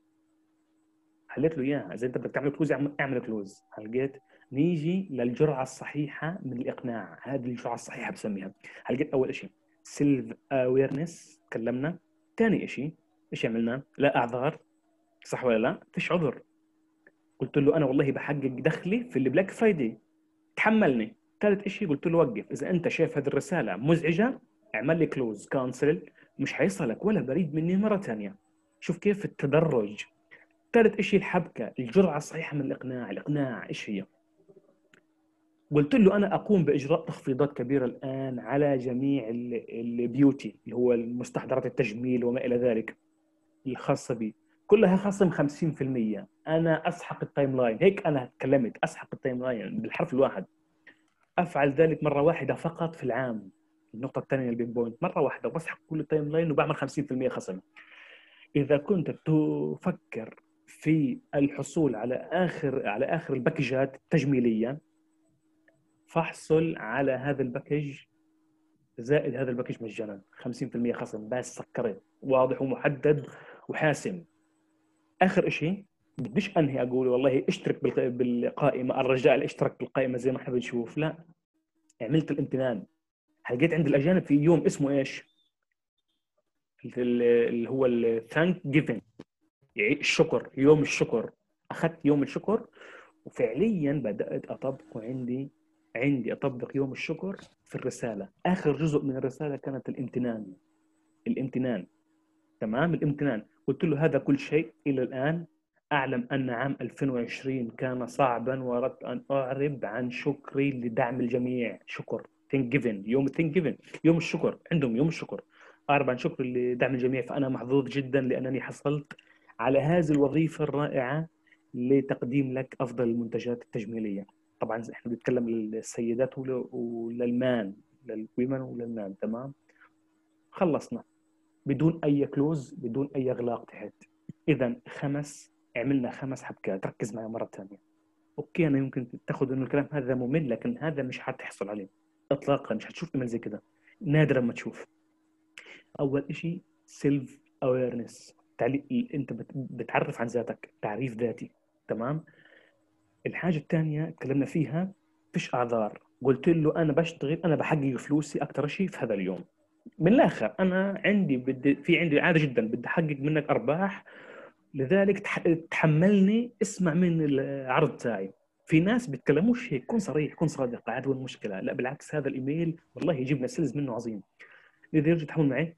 حليت له اياها. اذا انت بدك تعمل كلوز اعمل اعمل كلوز. حلقيت. نيجي للجرعه الصحيحه من الاقناع. هذه الجرعه الصحيحه بسميها. حلقيت اول شيء سيلف اويرنس، تكلمنا. ثاني شيء ايش عملنا؟ لا اعذار. صح ولا لا؟ فيش عذر. قلت له انا والله بحقق دخلي في البلاك فرايدي، تحملني. ثالث شيء قلت له وقف، اذا انت شايف هذه الرساله مزعجه اعمل لي كلوز كانسل، مش حيصلك ولا بريد مني مره ثانيه. شوف كيف التدرج. ثالث شيء الحبكه، الجرعه الصحيحه من الاقناع. الاقناع ايش هي؟ قلت له انا اقوم باجراء تخفيضات كبيره الان على جميع ال- البيوتي، اللي هو المستحضرات التجميل وما الى ذلك الخاصه بي، كلها خصم خمسين في المية. انا اسحق التايم لاين. هيك انا تكلمت، اسحق التايم لاين بالحرف الواحد. افعل ذلك مره واحده فقط في العام. النقطه الثانيه البين بوينت، مره واحده وبسحق كل التايم لاين وبعمل خمسين في المية خصم. إذا كنت تفكر في الحصول على آخر على آخر الباكجات التجميلية، فاحصل على هذا الباكج زائد هذا الباكج مجانا، خمسين في المية خصم. بس سكرت، واضح ومحدد وحاسم. آخر شيء بديش انهي اقول والله اشترك بالق- بالقائمه، الرجال اشترك بالقائمه زي ما احنا بنشوف، لا، عملت الامتنان. لقيت عند الاجانب في يوم اسمه ايش، ال- اللي هو الثانك جيفن، الشكر، يوم الشكر. اخذت يوم الشكر وفعليا بدات اطبقه عندي عندي اطبق يوم الشكر في الرساله. اخر جزء من الرساله كانت الامتنان. الامتنان، تمام، الامتنان. قلت له هذا كل شيء إلى الآن، أعلم أن عام ألفين وعشرين كان صعبا، وأردت أن أعرب عن شكري لدعم الجميع. شكر Thanksgiving، يوم Thanksgiving، يوم الشكر عندهم، يوم الشكر. أعرب عن شكري لدعم الجميع، فأنا محظوظ جدا لأنني حصلت على هذه الوظيفة الرائعة لتقديم لك أفضل المنتجات التجميلية. طبعا احنا بنتكلم للسيدات ول- وللمان، للويمن وللمان، تمام. خلصنا بدون اي كلوز، بدون اي اغلاق تحت. اذا خمس عملنا خمس حبكات. ركز معي مره ثانيه. اوكي، انا يمكن تاخذ انه الكلام هذا ممل، لكن هذا مش حتحصل عليه اطلاقا، مش حتشوف ايميل زي كده، نادرا ما تشوف. اول شيء سيلف اويرنس، تعليق، انت بت- بتعرف عن ذاتك، تعريف ذاتي، تمام. الحاجه الثانيه تكلمنا فيها، فيش اعذار. قلت له انا بشتغل، انا بحقق فلوسي اكثر شيء في هذا اليوم. من الاخر انا عندي بدي في عندي عاده جدا بدي احقق منك ارباح، لذلك تح- تحملني اسمع من العرض تاعي. في ناس بيتكلموش هيك، كن صريح، كن صادق، عاد وين المشكله؟ لا بالعكس، هذا الايميل والله يجيب لنا سيلز منه عظيم. لذا يرجع تحمل معي.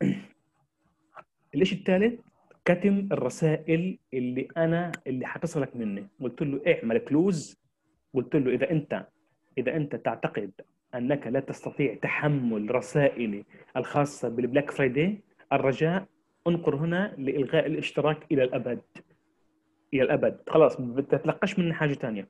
الشيء الثالث، كتم الرسائل اللي انا اللي حتصلك مني. قلت له اعمل كلوز. قلت له اذا انت اذا انت تعتقد انك لا تستطيع تحمل رسائلي الخاصه بالبلاك فرايداي، الرجاء انقر هنا لالغاء الاشتراك الى الابد. الى الابد، خلاص ما بتتلقاش مني حاجه ثانيه.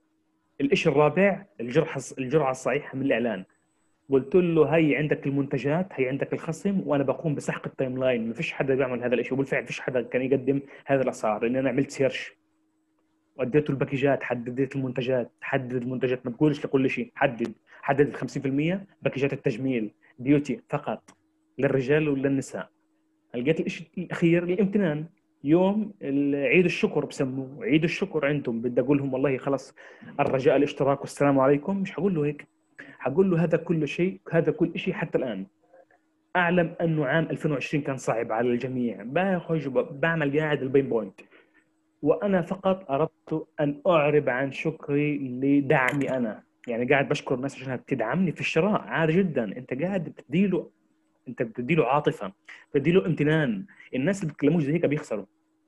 الشيء الرابع، الجرعه الجرعه الصحيحه من الاعلان. قلت له هي عندك المنتجات، هي عندك الخصم، وانا بقوم بسحق التايم لاين. ما فيش حدا بيعمل هذا الشيء، وبالفعل فيش حدا كان يقدم هذه الاسعار، لان انا عملت سيرش واديته الباكجات، حددت المنتجات، حدد المنتجات، ما تقولش لكل شيء، حدد حدد خمسين بالمية باكجات التجميل بيوتي فقط، للرجال وللنساء. لقيت الشيء الاخير الامتنان، يوم عيد الشكر بسموه عيد الشكر عندهم. بدي اقول لهم والله خلص، الرجاء الاشتراك والسلام عليكم. مش حقول له هيك، حقول له هذا كل شيء، هذا كل شيء حتى الان. اعلم انه عام ألفين وعشرين كان صعب على الجميع، باخذ بعمل قاعد البين بوينت، وأنا فقط أردت أن أعرب عن شكري لدعمي أنا. يعني قاعد بشكر الناس عشانها بتدعمني في الشراء، عادي جدا. أنت قاعد بتديله، أنت بتديله عاطفة، بتديله امتنان. الناس اللي بيتكلموش زي هيك بيخسروا.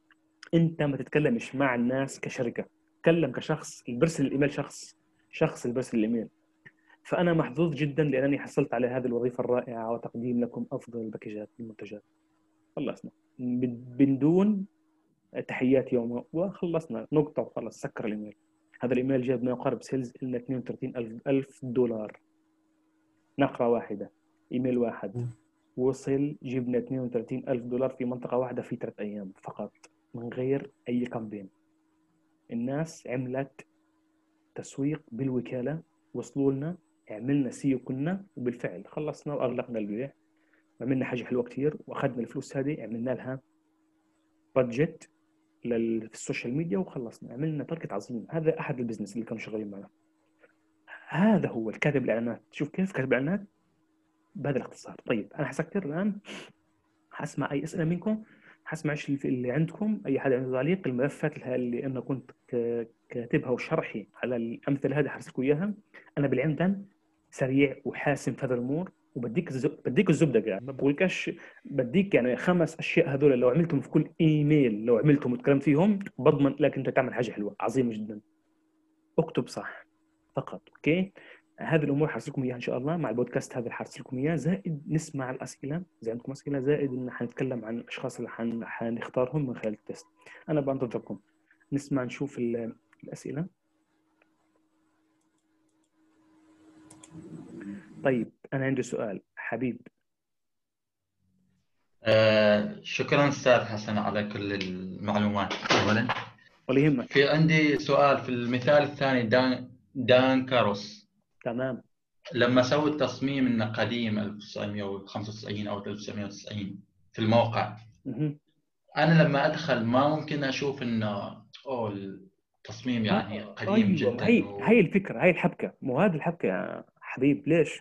أنت ما تتكلمش مع الناس كشركة، تكلم كشخص اللي برسل الإيميل، شخص شخص اللي برسل الإيميل. فأنا محظوظ جدا لأنني حصلت على هذه الوظيفة الرائعة وتقديم لكم أفضل الباكجات المنتجات. خلصنا من دون تحيات يوم، وخلصنا نقطة وخلص، سكر الإيميل. هذا الإيميل جاب ما يقارب سيلز إلى اثنين وثلاثين ألف دولار، نقرة واحدة، إيميل واحد، وصل جبنا اثنين وثلاثين ألف دولار في منطقة واحدة في ثلاث أيام فقط، من غير أي كامبين. الناس عملت تسويق بالوكالة، وصلوا لنا، عملنا سيو كنا، وبالفعل خلصنا وأغلقنا البيع. عملنا حاجة حلوة كتير، وأخذنا الفلوس هذه عملنا لها بادجت لل... في السوشيال ميديا، وخلصنا عملنا تارجت عظيم. هذا احد البزنس اللي كانوا شغالين معنا. هذا هو الكاتب الاعلانات. شوف كيف كاتب الاعلانات بهذا الاختصار. طيب انا حسكر الان، حسمع اي اسئله منكم، حسمع ايش اللي عندكم، اي حدا عنده تعليق. الملفات اللي انا كنت كاتبها وشرحي على الامثله هذه حرسلكم اياها. انا بالعمدن سريع وحاسم في هذا الامور، وبديك الزب... بديك الزبده قاعد، ما بقولكش. بديك يعني خمس اشياء هذول لو عملتهم في كل ايميل، لو عملتهم وتكلمت فيهم، بضمن لك انت تعمل حاجه حلوه عظيمه جدا. اكتب صح فقط، اوكي. هذه الامور حرسلكم اياها ان شاء الله مع البودكاست هذا، حرسلكم اياه، زائد نسمع الاسئله، زي عندكم اسئله، زائد ان حنتكلم عن الاشخاص اللي حن... حنختارهم من خلال التست. انا بنتظركم نسمع نشوف ال... الاسئله. طيب انا عندي سؤال حبيب. آه شكرا أستاذ حسن على كل المعلومات أولا. ولا يهمك. في عندي سؤال في المثال الثاني، دان دان كاروس تمام. لما سووا التصميم انه قديم ألف وتسعمئة وخمسة وتسعين او ألف وتسعمئة وتسعين في الموقع، مه. انا لما ادخل ما ممكن اشوف انه أو التصميم يعني آه قديم ايوه، ما جدا هي و... هي الفكره، هي الحبكه، مو هذه الحبكه يا حبيب. ليش؟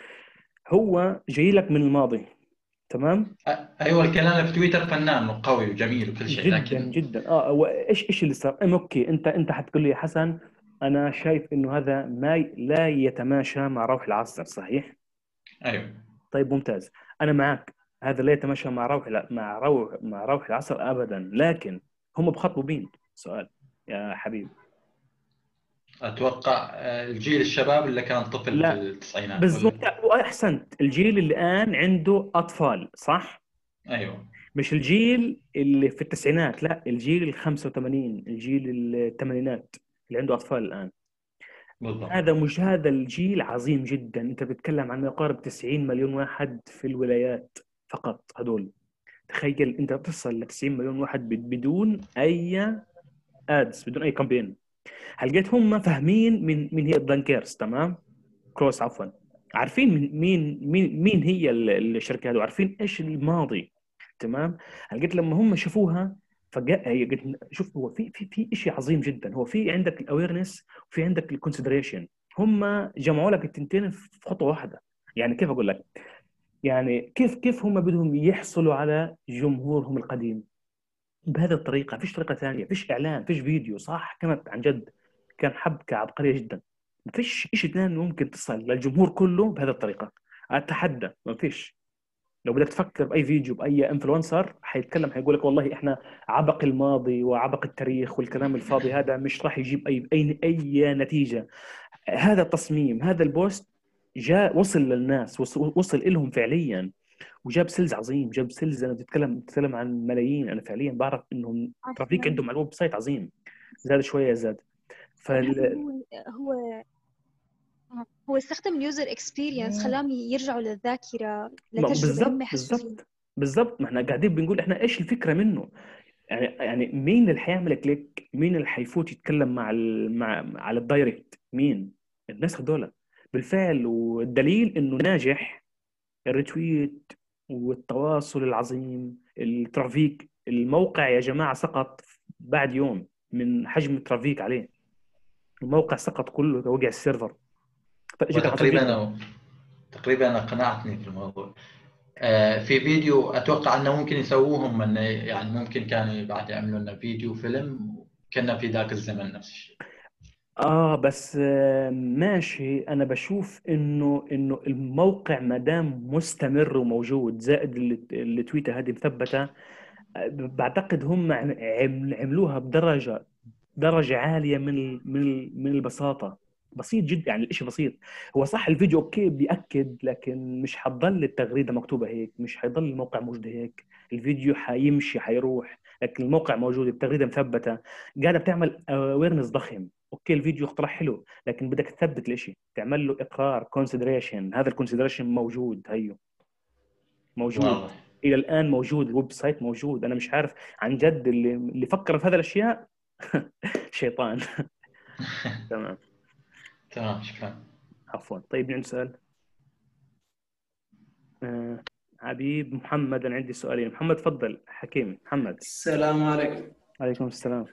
هو جاي لك من الماضي، تمام. أ- أيوة، الكلام اللي في تويتر فنان وقوي وجميل وكل شيء، جدا لكن جدا. اه هو ايش ايش اللي صار؟ ام اوكي، انت انت حتقول لي يا حسن انا شايف انه هذا ما ي- لا يتماشى مع روح العصر، صحيح؟ أيوة طيب ممتاز، انا معك، هذا لا يتماشى مع روح لا مع روح مع روح العصر ابدا، لكن هم بخاطبوا مين؟ سؤال يا حبيب. أتوقع آه، الجيل الشباب اللي كان طفل في لا التسعينات بالضبط، ولا. واحسنت، الجيل اللي الان عنده اطفال، صح؟ أيوة مش الجيل اللي في التسعينات، لا، الجيل ال خمسة وثمانين، الجيل الثمانينات اللي عنده اطفال الان. بالضبط. هذا مش هذا الجيل عظيم جدا، انت بتتكلم عن ما يقارب تسعين مليون واحد في الولايات فقط هدول. تخيل انت تصل ل تسعين مليون واحد بد- بدون اي ادز، بدون اي كامبين. هلقيت هم فاهمين من مين هي الدانكيرز، تمام، كروس عفوا، عارفين من مين مين مين هي ال- الشركه هذه، وعارفين ايش الماضي، تمام. لقيت لما هم شافوها فجاء هي قلت شوف، هو في في في شيء عظيم جدا، هو في عندك الاويرنس وفي عندك الكونسيدريشن، هم جمعوا لك التنتين في خطوه واحده. يعني كيف اقول لك؟ يعني كيف كيف هم بدهم يحصلوا على جمهورهم القديم بهذه الطريقه؟ فيش طريقه ثانيه، فيش اعلان، فيش فيديو، صح؟ كانت عن جد كان حبكه عبقريه جدا. ما فيش شيء ثاني ممكن تصل للجمهور كله بهذه الطريقه. اتحدى ما فيش. لو بدك تفكر باي فيديو باي انفلونسر حيتكلم حيقول لك والله احنا عبق الماضي وعبق التاريخ والكلام الفاضي هذا مش راح يجيب اي اي اي نتيجه. هذا التصميم، هذا البوست جاء وصل للناس، وصل, وصل لهم فعليا، وجاب سيلز عظيم، جاب سيلز. انا بتتكلم بتتكلم عن ملايين، انا فعليا بعرف انهم ترافيك عفوا. عندهم على الويب سايت عظيم. زاد شويه زاد. الحسن فال هو هو هو استخدم اليوزر اكسبيرينس، خلاهم يرجعوا للذاكرة لتجربة هم بالضبط يحسوا فيها. بالضبط بالضبط، ما احنا قاعدين بنقول احنا ايش الفكره منه. يعني يعني مين اللي حيعمل كليك؟ مين اللي حيفوت يتكلم مع ال... مع على الدايركت؟ مين؟ الناس هذول بالفعل. والدليل انه ناجح، الريتويت والتواصل العظيم، الترافيك. الموقع يا جماعة سقط بعد يوم من حجم الترافيك عليه، الموقع سقط كله، وقع السيرفر. فشيء كان عظيم جدا. وتقريبا تقريبا أقنعتني في الموضوع. آه، في فيديو أتوقع أنه ممكن يسووهم، أنه يعني ممكن كانوا بعد يعملوا لنا فيديو فيلم كنا في ذاك الزمن نفس الشيء. اه بس آه ماشي، انا بشوف انه انه الموقع ما دام مستمر وموجود، زائد الت- التويتة هذه مثبتة، آه، بعتقد هم عم- عم- عملوها بدرجة درجة عالية من ال- من ال- من البساطة. بسيط جدا، يعني الاشي بسيط. هو صح الفيديو اوكي بيأكد، لكن مش حتضل التغريدة مكتوبة هيك، مش حيضل الموقع موجود هيك. الفيديو حيمشي حيروح، لكن الموقع موجود، التغريدة مثبتة، قاعدة بتعمل اويرنس ضخم. اوكي الفيديو اقتراح حلو، لكن بدك تثبت الاشي، تعمل له اقرار، كونسيدريشن. هذا الكونسيدريشن موجود، هيو موجود واضح. الى الان، موجود، الويب سايت موجود. انا مش عارف عن جد اللي اللي فكر في هذه الاشياء شيطان. تمام. تمام، شكرا. عفوا. طيب عندي سؤال. آه حبيب محمد، انا عندي سؤالين. محمد تفضل. حكيم محمد. السلام عليكم. عليكم السلام.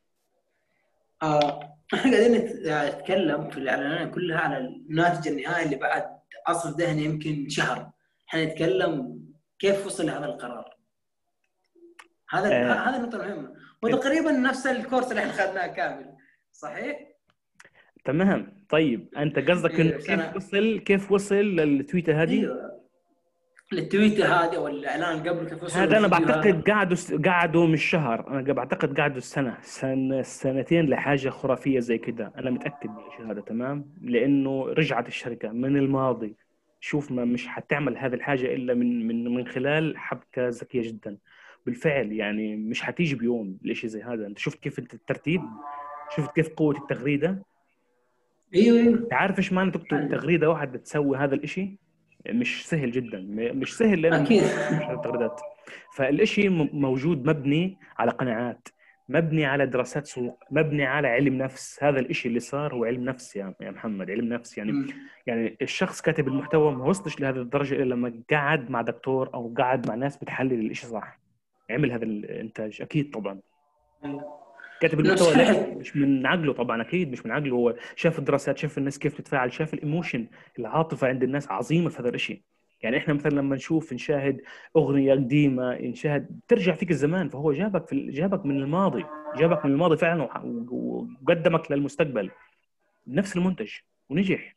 آه، احنا قاعدين نت- آه، نتكلم في الاعلانات كلها على الناتج النهائي اللي بعد عصر ذهني يمكن شهر. احنا نتكلم كيف وصل لهذا القرار. هذا ه- آه هذا النقطة المهمة، وتقريبا نفس الكورس اللي احنا اخذناه كامل. صحيح؟ تمام. طيب انت قصدك انه ايوه بس كيف انا وصل كيف وصل للتويته هذه؟ ايوه التويته هذه والاعلان قبل كيف وصلوا هذا انا للفيديو بعتقد هذا. قعدوا قعدوا مش شهر، انا بعتقد قعدوا السنه سنة سنتين لحاجه خرافيه زي كده، انا متاكد من الشيء هذا، تمام، لانه رجعت الشركه من الماضي. شوف، ما مش حتعمل هذه الحاجه الا من من من خلال حبكه ذكيه جدا. بالفعل يعني مش حتيجي بيوم الاشي زي هذا. انت شفت كيف انت الترتيب، شفت كيف قوه التغريده. ايوه ايوه تعرف ايش معنى تكتب يعني تغريده واحده تسوي هذا الاشي؟ مش سهل جدا، م- مش سهل لانه اكيد. مش التغريدات. فالإشي م- موجود مبني على قناعات، مبني على دراسات سوق، مبني على علم نفس. هذا الإشي اللي صار هو علم نفس يا يا محمد، علم نفس يعني. أمم. يعني الشخص كاتب المحتوى ما وصلش لهذه الدرجة إلا لما قعد مع دكتور أو قعد مع ناس بتحلل الإشي صح، عمل هذا الإنتاج أكيد طبعا. كاتب المحتوى لا مش من عقله طبعا، اكيد مش من عقله، هو شاف الدراسات، شاف الناس كيف تتفاعل، شاف الايموشن، العاطفه عند الناس عظيمه في هذا الشيء. يعني احنا مثلا لما نشوف نشاهد اغنيه قديمه، نشاهد ترجع فيك الزمان، فهو جابك في جابك من الماضي، جابك من الماضي فعلا وقدمك للمستقبل بنفس المنتج ونجح.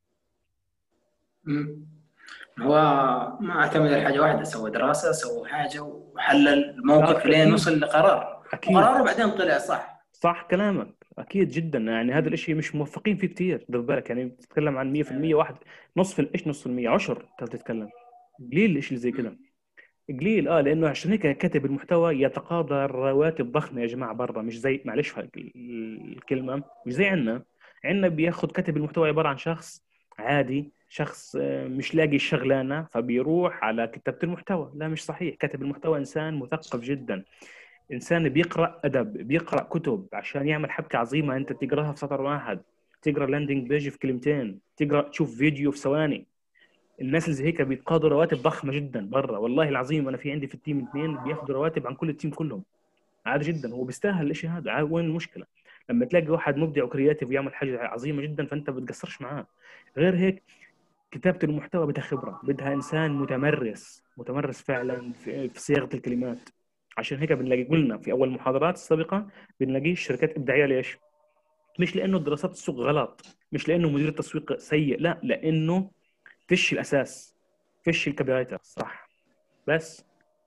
مم. هو ما اعتمد على حاجه واحده، سوى دراسه، سوى حاجه وحلل الموقف لين وصل لقرار، أكيد. وقراره بعدين طلع صح. صح كلامك، اكيد جدا. يعني هذا الاشي مش موفقين فيه كثير، دير بالك. يعني بتتكلم عن مية بالمية، واحد نص في ايش، نص في المية، عشر انت بتتكلم، قليل الاشي اللي زي كده، قليل. اه لانه عشان هيك كاتب المحتوى يتقاضى رواتب ضخمه يا جماعه برا، مش زي، معلش الكلمه، مش زي عندنا. عندنا بياخذ كاتب المحتوى عباره عن شخص عادي، شخص مش لاقي الشغلانه فبيروح على كتابه المحتوى. لا مش صحيح، كاتب المحتوى انسان مثقف جدا، انسان بيقرا ادب، بيقرا كتب عشان يعمل حبكه عظيمه انت تقراها في سطر واحد، تقرا لاندنج بيج في كلمتين، تقرا تشوف فيديو في ثواني. الناس اللي زي هيك بيتقاضوا رواتب ضخمه جدا برا، والله العظيم. انا في عندي في التيم اثنين بياخذوا رواتب عن كل التيم كلهم، عادي جدا. هو بيستاهل الشيء هذا. وين المشكله لما تلاقي واحد مبدع وكرياتيف ويعمل حاجه عظيمه جدا فانت ما بتقصرش معاه؟ غير هيك كتابه المحتوى بدها خبره، بدها انسان متمرس، متمرس فعلا في, في صياغه الكلمات. عشان هيك بنلاقي، قلنا في اول المحاضرات السابقه، بنلاقي شركات ابداعيه. ليش؟ مش لانه دراسات السوق غلط، مش لانه مدير التسويق سيء، لا، لانه فيش الاساس، فيش الكبيرة صح. بس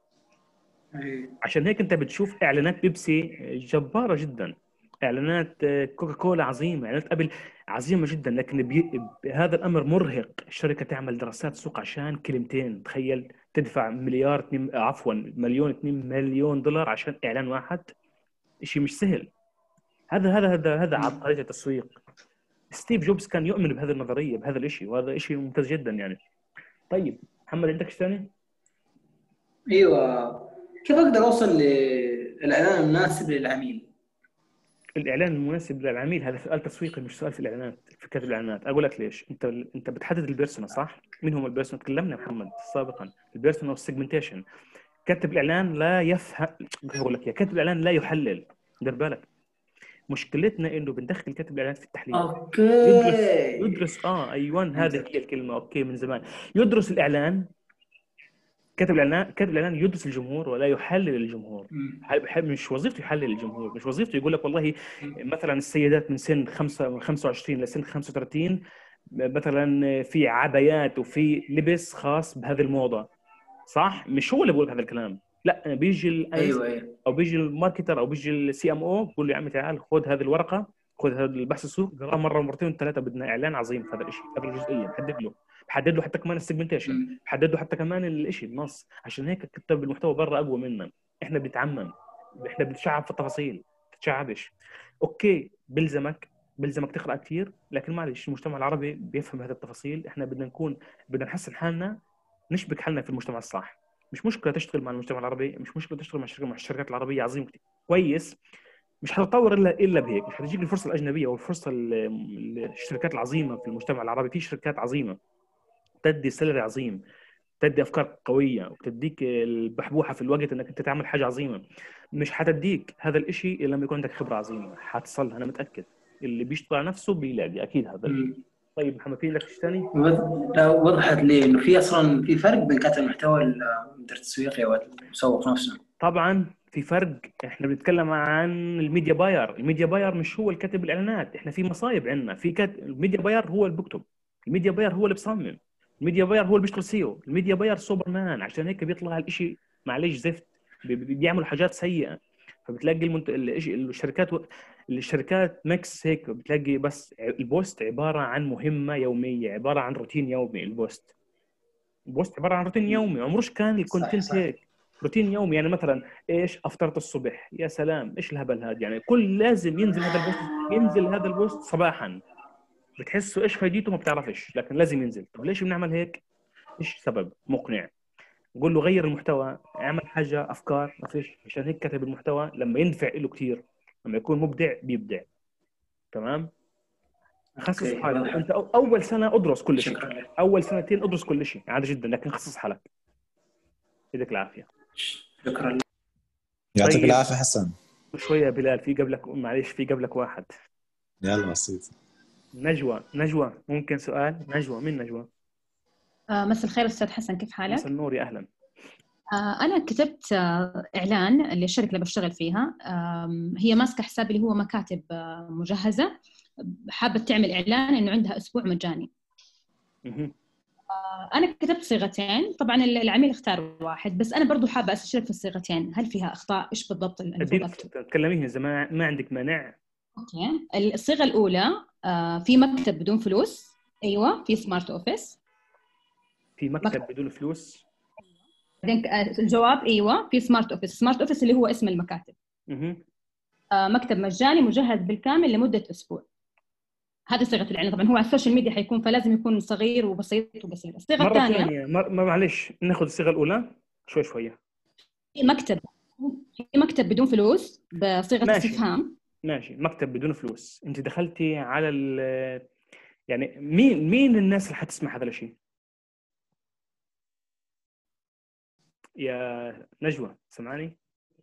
عشان هيك انت بتشوف اعلانات بيبسي جبارة جدا، اعلانات كوكا كولا عظيمة، اعلانات ابل عظيمة جدا، لكن بي... هذا الامر مرهق. الشركة تعمل دراسات سوق عشان كلمتين، تخيل تدفع مليار اتنين... عفوا مليون اتنين مليون دولار عشان اعلان واحد، شيء مش سهل. هذا هذا هذا هذا عبقرية التسويق. ستيف جوبز كان يؤمن بهذه النظرية، بهذا الشيء، وهذا شيء ممتاز جدا يعني. طيب محمد عندك شيء ثاني؟ ايوه، كيف اقدر اوصل للاعلان المناسب للعميل؟ الاعلان المناسب للعميل هذا سؤال تسويقي، مش سؤال في الاعلانات، في كتاب الاعلانات. اقول لك ليش. انت انت بتحدد البيرسونا صح؟ مين هم البيرسونا؟ تكلمنا محمد سابقا، البيرسونا والسيجمنتيشن. كاتب الاعلان لا يفهم، بقول لك يا كاتب الاعلان لا يحلل، دير بالك. مشكلتنا انه بندخل كاتب الاعلان في التحليل. اوكي. يدرس يدرس اه ايوان، هذه هي الكلمه، اوكي، من زمان. يدرس الاعلان، كاتب الاعلان كاتب الاعلان يدرس الجمهور ولا يحلل الجمهور. مش وظيفته يحلل الجمهور، مش وظيفته يقول لك والله مثلا السيدات من سن خمسة وعشرين لسن خمسة وثلاثين مثلا في عبايات وفي لبس خاص بهذه الموضه، صح؟ مش هو اللي بيقول هذا الكلام، لا، بيجي ايوه ايوه او بيجي الماركتر او بيجي السي ام او بيقول له يا عمي تعال خذ هذه الورقه، خذ هذا البحث السوق، قراه مره ومرتين وثلاثه، بدنا اعلان عظيم في هذا الشيء، هذه الجزئيه بحدد له، بحدد له حتى كمان السيجمنتيشن، بحدد له حتى كمان الشيء النص. عشان هيك كتاب المحتوى برا اقوى منا، احنا بنتعمم، احنا بنتشعب في التفاصيل، تتشعبش. اوكي بلزمك بلزمك تقرا كثير، لكن معلش المجتمع العربي بيفهم هذه التفاصيل. احنا بدنا نكون بدنا نحسن حالنا، نشبك حالنا في المجتمع الصح. مش مشكله تشتغل مع المجتمع العربي، مش مشكله تشتغل مع الشركات مع الشركات العربيه، عظيم كويس، مش هتتطور الا الا بهيك. مش هتجيك الفرصه الاجنبيه والفرصه الشركات العظيمه في المجتمع العربي. في شركات عظيمه تدي سلري عظيم، تدي افكار قويه، وبتديك البحبوحه في الوقت انك انت تعمل حاجه عظيمه. مش هتديك هذا الشيء الا لما يكون عندك خبره عظيمه، هتصلها انا متاكد. اللي بيشتغل على نفسه بيلاقي اكيد هذا الشيء. طيب محمد في لك شيء ثاني؟ وضحت لي انه في اصلا في فرق بين كاتب المحتوى والمدير التسويقي والمسوق نفسه. طبعا في فرق. احنا بنتكلم عن الميديا باير، الميديا باير مش هو الكاتب الاعلانات. احنا في مصايب عندنا في كات... الميديا باير هو اللي بيكتب، الميديا باير هو اللي بيصمم، الميديا باير هو اللي بيشتغل سيو، الميديا باير سوبرمان. عشان هيك بيطلع الاشي معلش زفت، بي... بيعملوا حاجات سيئه. فبتلاقي المنت... الاشي... الشركات و... الشركات ميكس هيك، بتلاقي بس البوست عباره عن مهمه يوميه، عباره عن روتين يومي. البوست البوست عباره عن روتين يومي، عمرش كان الكونتنت هيك روتين يومي. يعني مثلا ايش افطرت الصبح، يا سلام ايش الهبل هذا، يعني كل لازم ينزل هذا البوست، ينزل هذا البوست صباحا، بتحسوا ايش فايدته ما بتعرفش، لكن لازم ينزل. طب ليش بنعمل هيك؟ ايش سبب مقنع؟ نقول له غير المحتوى، اعمل حاجه افكار، ما فيش. عشان هيك كاتب المحتوى لما يندفع له كثير، لما يكون مبدع بيبدع. تمام. خصص حالك انت اول سنه ادرس كل شيء، اول سنتين ادرس كل شيء عادي جدا، لكن خصص حالك. يديك العافيه. شكرا. يعطيك طيب. العافيه حسن. شويه بلال، في قبلك معليش، في قبلك واحد. يلا بسيط. نجوى نجوى ممكن سؤال؟ نجوى، من نجوى؟ آه، مساء الخير أستاذ حسن، كيف حالك؟ مساء النور، يا اهلا. آه، أنا كتبت آه، إعلان للشركة اللي بشتغل فيها. آم، هي ماسكة حساب اللي هو مكاتب آه، مجهزة، حابة تعمل إعلان إنه عندها أسبوع مجاني. مهم. آه، أنا كتبت صيغتين، طبعا العميل اختار واحد، بس أنا برضو حابة أستشيرك في الصيغتين، هل فيها أخطاء؟ إيش بالضبط اللي المفروض اديني أكتب؟ تكلميني اذا ما ما عندك مانع. أوكي، الصيغة الأولى آه، في مكتب بدون فلوس، أيوة، في سمارت أوفيس. في مكتب بدون فلوس. بعدين آه، الجواب أيوة، في سمارت أوفيس. سمارت أوفيس اللي هو اسم المكاتب. مهم. آه، مكتب مجاني مجهز بالكامل لمدة أسبوع. هذه صيغة الإعلان. طبعا هو على السوشيال ميديا حيكون، فلازم يكون صغير وبسيط وقصير. الصيغة مرة الثانية ثانية، مر... ما معلش، ناخذ الصيغة الأولى شوي شوية. في مكتب في مكتب بدون فلوس بصيغة ماشي. استفهام. ماشي، مكتب بدون فلوس. أنت دخلتي على ال يعني مين مين الناس اللي حتسمع هذا الشيء؟ يا نجوى سمعني؟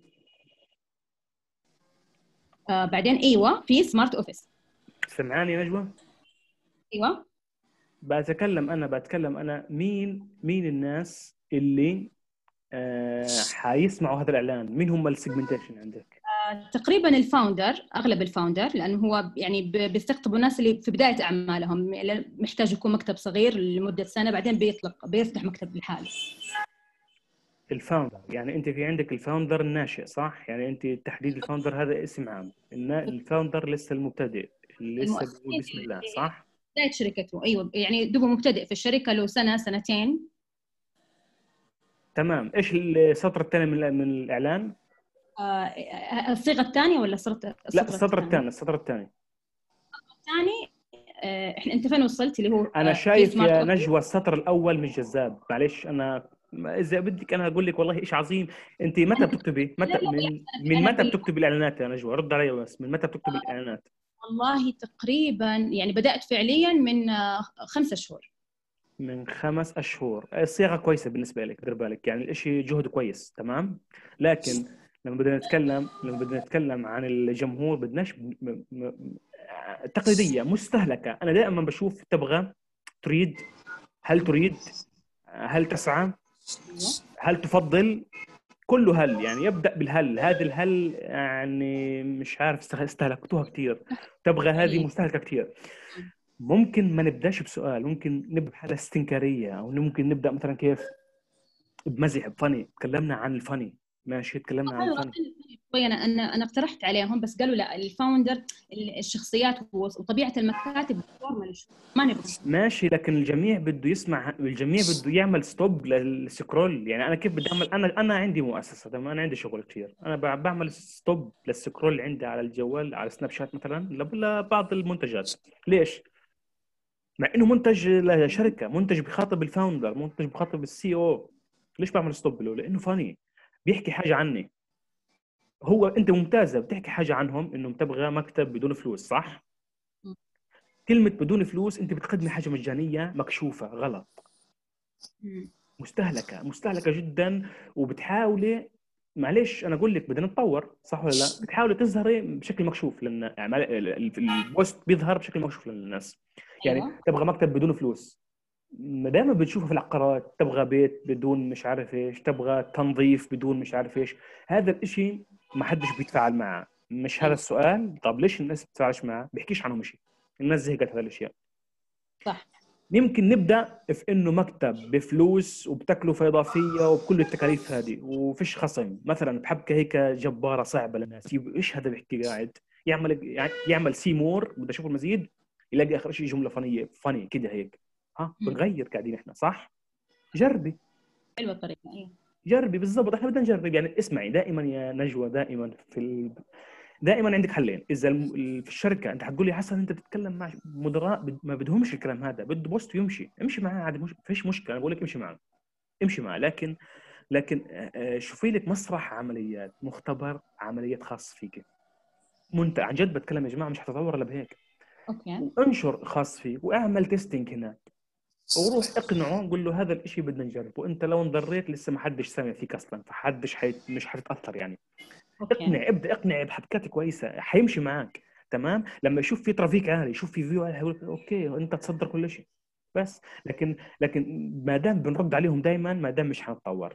آه، بعدين أيوة في سمارت أوفيس. سمعاني نجوى؟ أيوة. بتكلم أنا بتكلم أنا مين مين الناس اللي آه حيسمعوا هذا الإعلان؟ مين هم السيجمنتيشن عندك؟ آه، تقريبا الفاوندر، أغلب الفاوندر، لأنه هو يعني ب- بيستقطبوا الناس اللي في بداية أعمالهم، اللي محتاج يكون مكتب صغير لمدة سنة، بعدين بيطلق بيفتح مكتب لحاله. الفاوندر، يعني انت في عندك الفاوندر الناشئ، صح؟ يعني انت تحديد الفاوندر هذا اسم عام، النا- الفاوندر لسه المبتدئ اللي لسه بيقول المؤسسين بسم الله، اللي صح؟ بداية شركته، أيوة، يعني دوبه مبتدئ في الشركة له سنة سنتين. تمام. ايش السطر الثاني من من الاعلان؟ آه، الصيغة الثانية ولا السطر لا، السطر السطر الثاني، السطر الثاني. الثاني؟ آه، احنا انت فين وصلت اللي هو انا آه، في شايف سمارت يا أوفيس؟ نجوى السطر الاول مش جذاب، معلش. انا ما- اذا بدك انا اقول لك والله ايش عظيم. انت متى بتكتبي؟ لا متى لا من من أنا متى بال... بتكتبي الاعلانات يا نجوى؟ رد علي بس، من متى بتكتبي الاعلانات؟ والله تقريبا يعني بدأت فعليا من آه، خمسة شهور. من خمس أشهر. الصيغة كويسة بالنسبة لك، دير بالك، يعني الإشي جهد كويس، تمام. لكن لما بدنا نتكلم لما بدنا نتكلم عن الجمهور، بدناش م... م... م... تقليدية مستهلكة. أنا دائما بشوف تبغى، تريد، هل تريد، هل تسعى، هل تفضل، كله هل، يعني يبدأ بالهل. هذه الهل يعني مش عارف استخ- استهلكتوها كثير، تبغى هذه مستهلكة كثير. ممكن ما نبداش بسؤال، ممكن نبدا بحاله استنكاريه، او ممكن نبدا مثلا كيف بمزح، بفني. تكلمنا عن الفني، ماشي، تكلمنا عن الفني. شوي انا انا انا اقترحت عليهم، بس قالوا لا، الفاوندر الشخصيات وطبيعة المكاتب فورمال، ما نبغى. ماشي، لكن الجميع بده يسمع، الجميع بده يعمل ستوب للسكرول. يعني انا كيف بدي اعمل؟ انا انا عندي مؤسسه، تمام، انا عندي شغل كثير، انا ب- بعمل ستوب للسكرول عندي على الجوال، على سناب شات مثلا، لبعض المنتجات. ليش؟ مع انه منتج لشركه، منتج بخاطب الفاوندر، منتج بخاطب السي او. ليش بعمل ستوب له؟ لانه فاني، بيحكي حاجه عني. هو انت ممتازه بتحكي حاجه عنهم، انه تبغى مكتب بدون فلوس، صح؟ كلمه بدون فلوس، انت بتقدمي حاجه مجانيه مكشوفه، غلط، مستهلكه، مستهلكه جدا. وبتحاولي، معلش انا اقول لك، بدنا نتطور، صح ولا لا؟ بتحاولي تظهري بشكل مكشوف للناس، يعني البوست بيظهر بشكل مكشوف للناس. يعني أيوة. تبغى مكتب بدون فلوس، دائما بتشوفه في العقارات، تبغى بيت بدون مش عارف ايش، تبغى تنظيف بدون مش عارف ايش. هذا الاشي ما حدش بيتفاعل معه. مش هذا السؤال؟ طب ليش الناس بتتفاعلش معه؟ بيحكيش عنهم شيء، الناس زهقت هذا الاشياء. صح. يمكن نبدا في انه مكتب بفلوس وبتكلفه اضافيه وبكل التكاليف هذه وفيش خصم، مثلا بحبكه هيك جباره صعبه للناس. ايش هذا بيحكي؟ قاعد يعمل يعني يعمل سيمور، بدي اشوف المزيد، يلاقي اخر شيء جمله فنيه فني كده هيك. ها بنغير قاعدين احنا، صح؟ جربي، حلوه الطريقه. ايوه جربي بالضبط. احنا بدنا نجرب. يعني اسمعي، دائما يا نجوى، دائما في ال... دائما عندك حلين. اذا الم... في الشركه انت حتقول لي حسن انت بتتكلم مع مدراء بد... ما بدهمش الكلام هذا، بده بوست يمشي، امشي معاه عادي، مش فيش مشكله. انا بقول لك امشي معاه، امشي معاه. لكن لكن شوفي لك مسرح عمليات، مختبر عمليات خاص فيك، منتج عن جد. بتكلم يا جماعه، مش حتتطور الا بهيك. اوكي. وانشر خاص فيك واعمل تيستينج هناك، وروح اقنعه، قول له هذا الاشي بدنا نجربه، وانت لو انضريت لسه ما حدش سامع فيك اصلا، فحدش حيت... مش حتتاثر يعني. اقنع، ابدا اقنع بحبكات كويسه، حيمشي معك. تمام، لما يشوف في ترافيك عالي، يشوف في فيو عالي، هيقول اوكي انت تصدر كل شيء. بس لكن لكن ما دام بنرد عليهم دائما، ما دام مش حنتطور.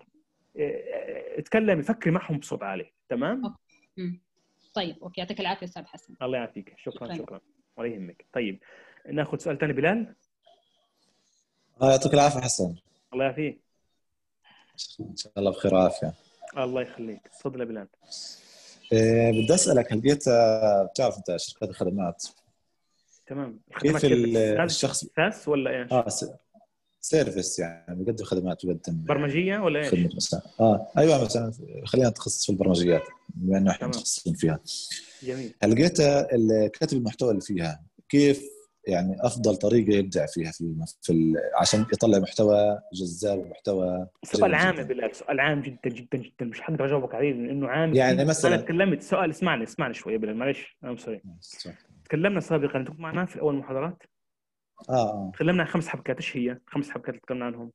اتكلم، فكري معهم بصوت عالي. تمام. أوكي. طيب اوكي، يعطيك العافيه استاذ حسن. الله يعافيك، شكرا شكراً. شكرا ولا يهمك. طيب ناخذ سؤال ثاني. بلال. آه يعطيك العافيه حسن. الله يعافيك. ان شاء الله بخير وعافيه. الله يخليك، تفضل يا بلال. إيه بدي اسالك، هل لقيت بتعرف انت شركات الخدمات تمام. كيف الشخص ساس ولا ايش؟ اه سيرفيس، يعني بيقدم خدمات، بيقدم برمجيه ولا ايش؟ خدمه مثلا. اه ايوه مثلا خلينا نتخصص في البرمجيات بما انه احنا تمام. متخصصين فيها. جميل. هل لقيت كاتب المحتوى اللي فيها كيف يعني افضل طريقه يبدع فيها في في ال... عشان يطلع محتوى جذاب ومحتوى سؤال عام بالله، سؤال عام جدا جدا جدا، مش حقدر اجاوبك عليه لانه عام. يعني مثلا انا تكلمت سؤال، اسمعني اسمعني شويه بالله، معلش انا سوري. تكلمنا سابقا، انت كنت معنا في اول المحاضرات. اه اه تكلمنا عن خمس حبكات. ايش هي خمس حبكات اللي تكلمنا عنهم؟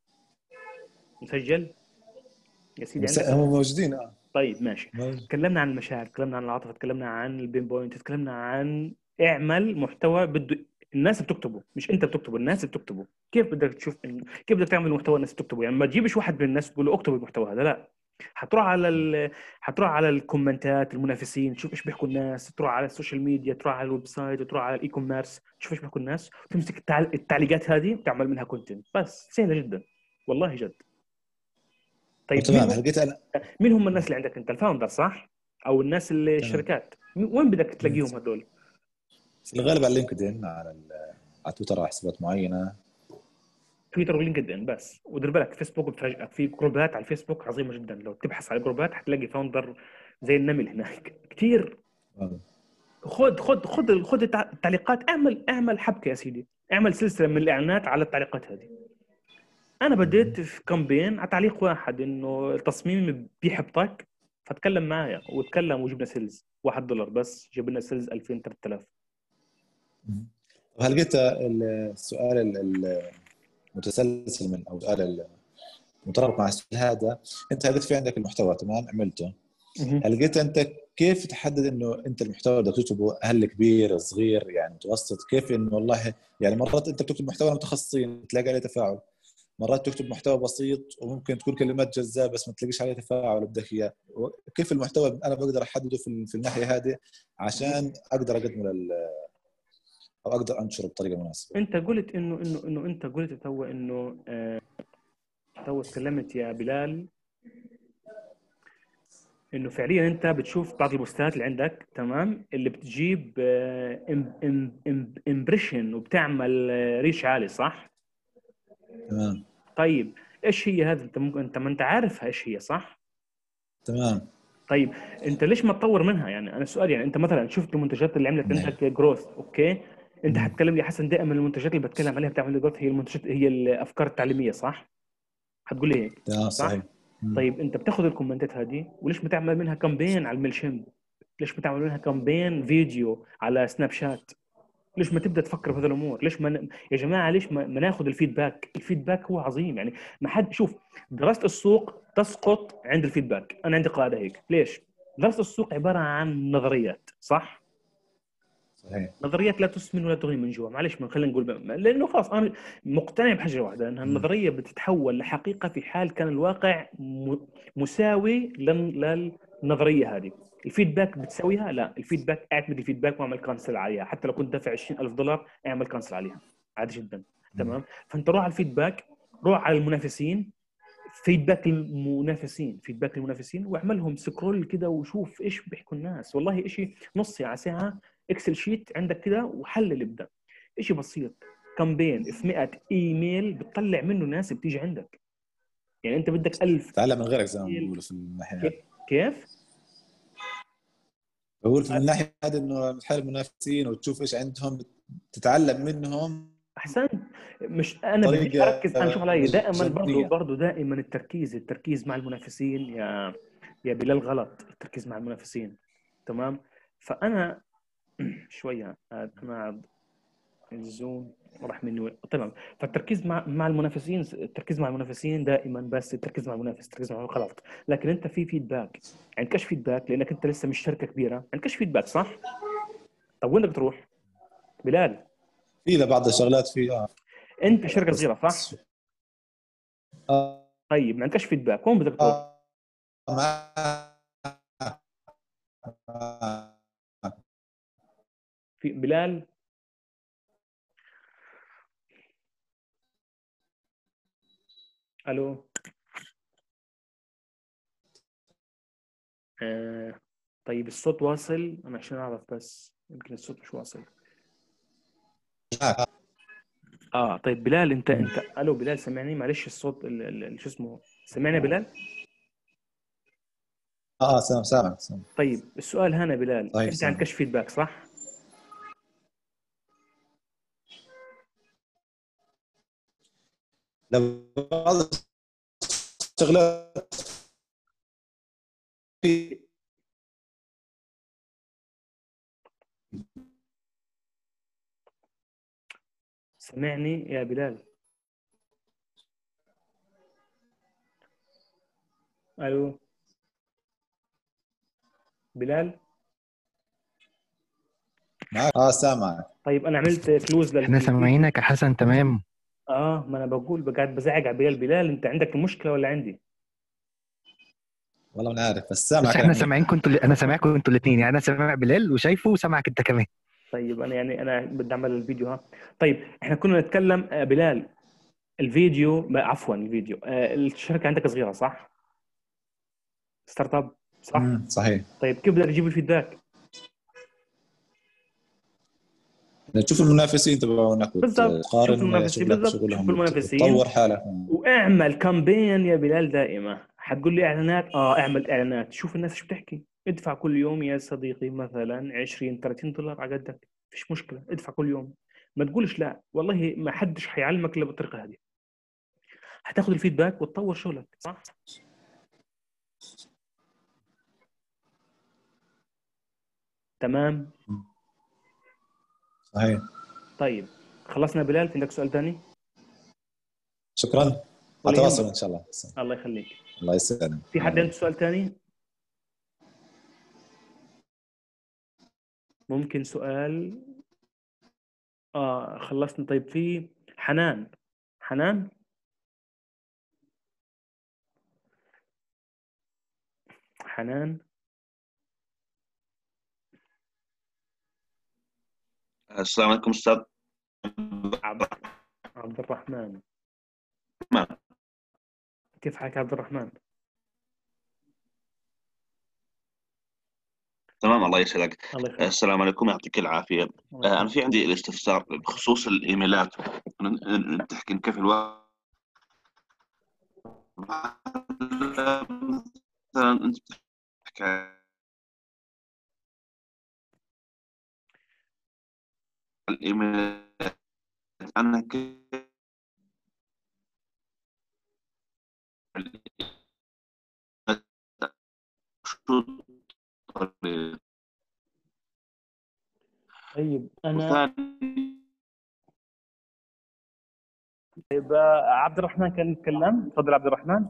مسجل يا سيدي بس عندك؟ هم موجودين. اه طيب ماشي. تكلمنا عن المشاعر، تكلمنا عن العاطفه، تكلمنا عن البين بوينت، تكلمنا عن اعمل محتوى بده الناس بتكتبه، مش انت بتكتبه، الناس بتكتبه. كيف بدك تشوف إن... كيف بدك تعمل محتوى الناس بتكتبه؟ يعني ما تجيبش واحد من الناس تقول له اكتب المحتوى هذا، لا. حتروح على ال... حتروح على الكومنتات، المنافسين، تشوف ايش بيحكوا الناس، تروح على السوشيال ميديا، تروح على الويب سايت، تروح على الاي كوميرس، تشوف ايش بيحكوا الناس، وتمسك التعل... التعليقات هذه وتعمل منها كونتنت. بس سهله جدا والله جد. طيب تمام. مين, لقيت انا مين هم الناس اللي عندك انت؟ الفاوندر صح؟ او الناس اللي تمام. الشركات، وين بدك تلاقيهم هذول؟ في الغالب على لينكدين، على ال... على تويتر، على حسابات معينه. تويتر ولينكد ان بس. ودير بالك فيسبوك بتفاجئك، في جروبات على الفيسبوك عظيمه جدا، لو تبحث على الجروبات حتلاقي فاوندر زي النمل هناك كثير. آه. خد خد خد خد التعليقات، اعمل اعمل حبكه يا سيدي، اعمل سلسله من الاعلانات على التعليقات هذه. انا بديت في كامبين على تعليق واحد انه التصميم بيحبطك، فتكلم معايا وتكلم وجبنا سيلز واحد دولار بس، جبنا سيلز ألفين ثلاثة آلاف. وهل لقيت السؤال المتسلسل من او السؤال المترابط مع السؤال هذا، انت لقيت في عندك المحتوى تمام عملته، هل لقيت انت كيف تحدد انه انت المحتوى اللي تكتبه هل كبير صغير يعني متوسط؟ كيف انه والله يعني مرات انت بتكتب محتوى متخصصين تلاقي عليه تفاعل، مرات تكتب محتوى بسيط وممكن تكون كلمات جذابه بس ما تلاقيش عليه تفاعل بدك اياه. كيف المحتوى انا بقدر احدده في في الناحيه هذه عشان اقدر اقدمه لل او اقدر انشره بطريقه مناسبه؟ انت قلت انه انه انه انت قلت تو انه آه تو تكلمت يا بلال انه فعليا انت بتشوف بعض البوستات اللي عندك تمام اللي بتجيب امبريشن وبتعمل ريش عالي صح؟ تمام. طيب ايش هي هذا؟ انت ممكن انت ما انت عارفها ايش هي صح؟ تمام. طيب انت ليش ما تطور منها؟ يعني انا السؤال يعني انت مثلا شفت المنتجات اللي عملت عندك جروث، اوكي انت حتكلم لي حسن دائما المنتجات اللي بتكلم عليها بتعمل جروث هي المنتجات، هي الافكار التعليميه صح؟ حتقول لي هيك اه صحيح. طيب انت بتاخذ الكومنتات هذه وليش ما تعمل منها كامبين على الميلشيم؟ ليش ما تعمل منها كامبين فيديو على سناب شات؟ ليش ما تبدا تفكر في هذه الامور؟ ليش ما ن... يا جماعه ليش ما, ما ناخذ الفيدباك؟ الفيدباك هو عظيم. يعني ما حد شوف، دراسه السوق تسقط عند الفيدباك. انا عندي قاعده هيك. ليش؟ دراسه السوق عباره عن نظريات صح؟ صحيح. نظريات لا تسمن ولا تغني من جوع. معلش ما خلينا نقول ب... لانه خلاص انا مقتنع بحاجه واحده، انها النظريه بتتحول لحقيقه في حال كان الواقع م... مساوي لل... للنظريه هذه. الفيدباك بتسويها؟ لا، الفيدباك اعتمد الفيدباك واعمل كانسل عليها، حتى لو كنت دافع عشرين ألف دولار اعمل كانسل عليها عادي جدا. تمام. فانت روح على الفيدباك، روح على المنافسين، فيدباك المنافسين فيدباك المنافسين واعملهم سكرول كده وشوف ايش بيحكوا الناس. والله شيء نص ساعه ساعه اكسل شيت عندك كده وحلل ابدا. شيء بسيط، كامبين في مئة ايميل بتطلع منه ناس بتيجي عندك. يعني انت بدك ألف تعلم من غيرك زي ما بيقولوا في الناحيه. كيف بقول في الناحيه هذه انه تحل المنافسين وتشوف ايش عندهم تتعلم منهم. احسنت. مش انا بديش اركز، انا شوف علي دائما برضه جدية. برضه دائما التركيز التركيز مع المنافسين يا يا بلال غلط. التركيز مع المنافسين تمام. فانا شويه انا الزوم راح مني وين. تمام. فالتركيز مع مع المنافسين، التركيز مع المنافسين دائما، بس التركيز مع المنافس، التركيز مع غلط. لكن انت في فيدباك، عندكش فيدباك لانك انت لسه مش شركه كبيره، عندكش فيدباك صح؟ طب وين بدك تروح بلال؟ في لبعض الشغلات في اه انت شركه صغيره صح؟ آه طيب ما عندكش فيدباك، وين بدك تروح؟ آه في بلال الو. آه. طيب الصوت واصل؟ انا عشان اعرف بس يمكن الصوت مش واصل. اه طيب بلال انت انت الو بلال سمعني؟ معلش الصوت ال... ال... شو اسمه، سمعني بلال؟ اه سامع سامع سامع. طيب السؤال هنا بلال، طيب انت سامع. عندكش فيدباك صح؟ لبعض الشغلات في سمعني يا بلال؟ الو بلال؟ معك اه سامع. طيب انا عملت كلوز احنا للفيديو. سامعينك يا حسن تمام. اه ما انا بقول قاعد بزعق على بلال. بلال انت عندك المشكله ولا عندي؟ والله ما عارف بس بس سامعك احنا انا. سامعينكم انتوا، انا سامعكم انتوا الاثنين، يعني انا سامع بلال وشايفه وسامعك انت كمان. طيب انا يعني انا بدي اعمل الفيديو ها. طيب احنا كنا نتكلم آه بلال، الفيديو ما عفوا الفيديو آه الشركه عندك صغيره صح؟ ستارت اب صح؟ امم صحيح. طيب كيف بدك تجيب الفيدباك؟ تشوف المنافسين تبعونك بالضبط، شوف وتقارن المنافسين، شغلك بالضبط شوف شغلهم المنافسين وتطور حالك. واعمل كامبين يا بلال. دائما حتقول لي اعلانات، اه اعمل اعلانات، شوف الناس شو بتحكي. ادفع كل يوم يا صديقي مثلا عشرين ثلاثين دولار على قدك، فيش مشكله، ادفع كل يوم. ما تقولش لا والله ما حدش حيعلمك الا بالطريقه هذه. حتاخذ الفيدباك وتطور شغلك صح؟ تمام. صحيح. طيب خلصنا بلال؟ في عندك سؤال ثاني؟ شكرا. ولا على تواصل يهمك. ان شاء الله. الله يخليك. الله يسلمك. في حد عنده سؤال ثاني؟ ممكن سؤال؟ اه خلصنا. طيب في حنان. حنان حنان السلام عليكم استاذ عبد عبد الرحمن. تمام. كيف حالك عبد الرحمن؟ تمام الله يسعدك. الله يخليك. السلام عليكم يعطيك العافيه. الله انا في عندي الاستفسار بخصوص الايميلات. ن- تحكي كيف الوقت مثلا انت بتحكي عن الايميلات، انا كيف شو الطريقة؟ طيب انا وثاني طيب آه، عبد الرحمن كان يتكلم. تفضل عبد الرحمن.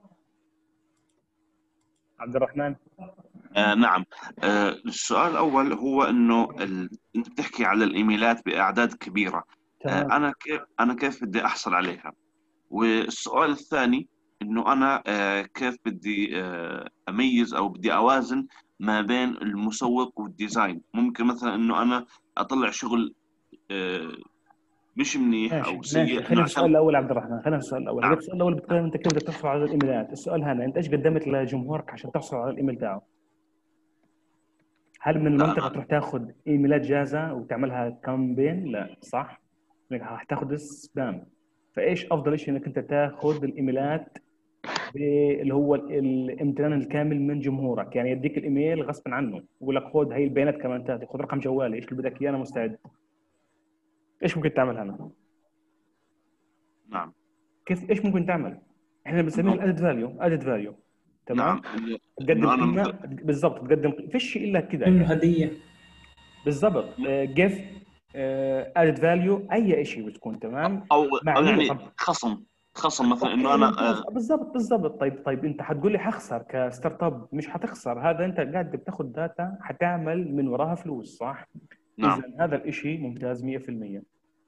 عبد الرحمن آه نعم. آه السؤال الأول هو إنه ال... أنت بتحكي على الإيميلات بأعداد كبيرة. آه تمام. أنا كيف أنا كيف بدي أحصل عليها؟ والسؤال الثاني إنه أنا آه كيف بدي آه أميز أو بدي أوازن ما بين المسوق والديزاين؟ ممكن مثلا إنه أنا أطلع شغل آه مش منيح ماشي أو ماشي، سيء إنه خلينا في السؤال عشان. الاول عبد الرحمن. خلينا في السؤال الاول. هذاك نعم. السؤال الاول بتتكلم انت كيف بدك تحصل على الايميلات. السؤال هنا انت ايش قدمت لجمهورك عشان تحصل على الايميل تاعه؟ هل من لا المنطقه أنا تروح تاخذ ايميلات جاهزه وتعملها كامبين؟ لا صح، انك حتاخذ سبام. فايش افضل شيء انك انت تاخذ الايميلات اللي هو الامتنان الكامل من جمهورك. يعني يديك الايميل غصبا عنه يقول لك خذ هي البيانات كمان تاتي، خذ رقم جوالي، ايش اللي بدك اياه انا مستعد. ايش ممكن تعمل هنا؟ نعم. كيف ايش ممكن تعمل؟ احنا بنسميه إنه الادد فاليو. ادد فاليو تمام. نعم إنه تقدم إنه أنا قيمه مثلا. بالضبط، تقدم فيش الا كذا انه يعني. هديه. بالضبط. جيف ادد فاليو اي شيء بتكون تمام او مع او مين يعني طب- خصم خصم مثلا اوكي انه انا ممتاز آه، بالضبط بالضبط. طيب طيب انت حتقول لي حخسر كستارت اب؟ مش حتخسر، هذا انت قاعد بتاخذ داتا حتعمل من وراها فلوس صح؟ نعم اذا هذا الاشي ممتاز مية بالمية.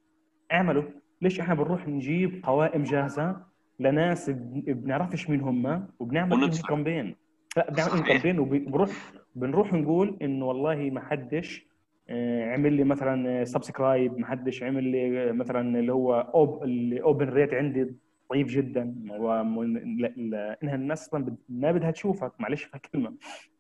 اعمله. ليش احنا بنروح نجيب قوائم جاهزه لناس ب- بنعرفش مين هم وبنعمل لهم وندفع كامبين؟ لا بنعمل لهم صحيح كامبين وبنروح بنروح نقول انه والله ما حدش آه، عمل لي مثلا سبسكرايب، ما حدش عمل لي آه، مثلا اللي هو أوب الاوبن ريت عندي ضعيف جدا. ومن- لا- لا- انها الناس اصلا بد- ما بدها تشوفك، معلش في الكلمه،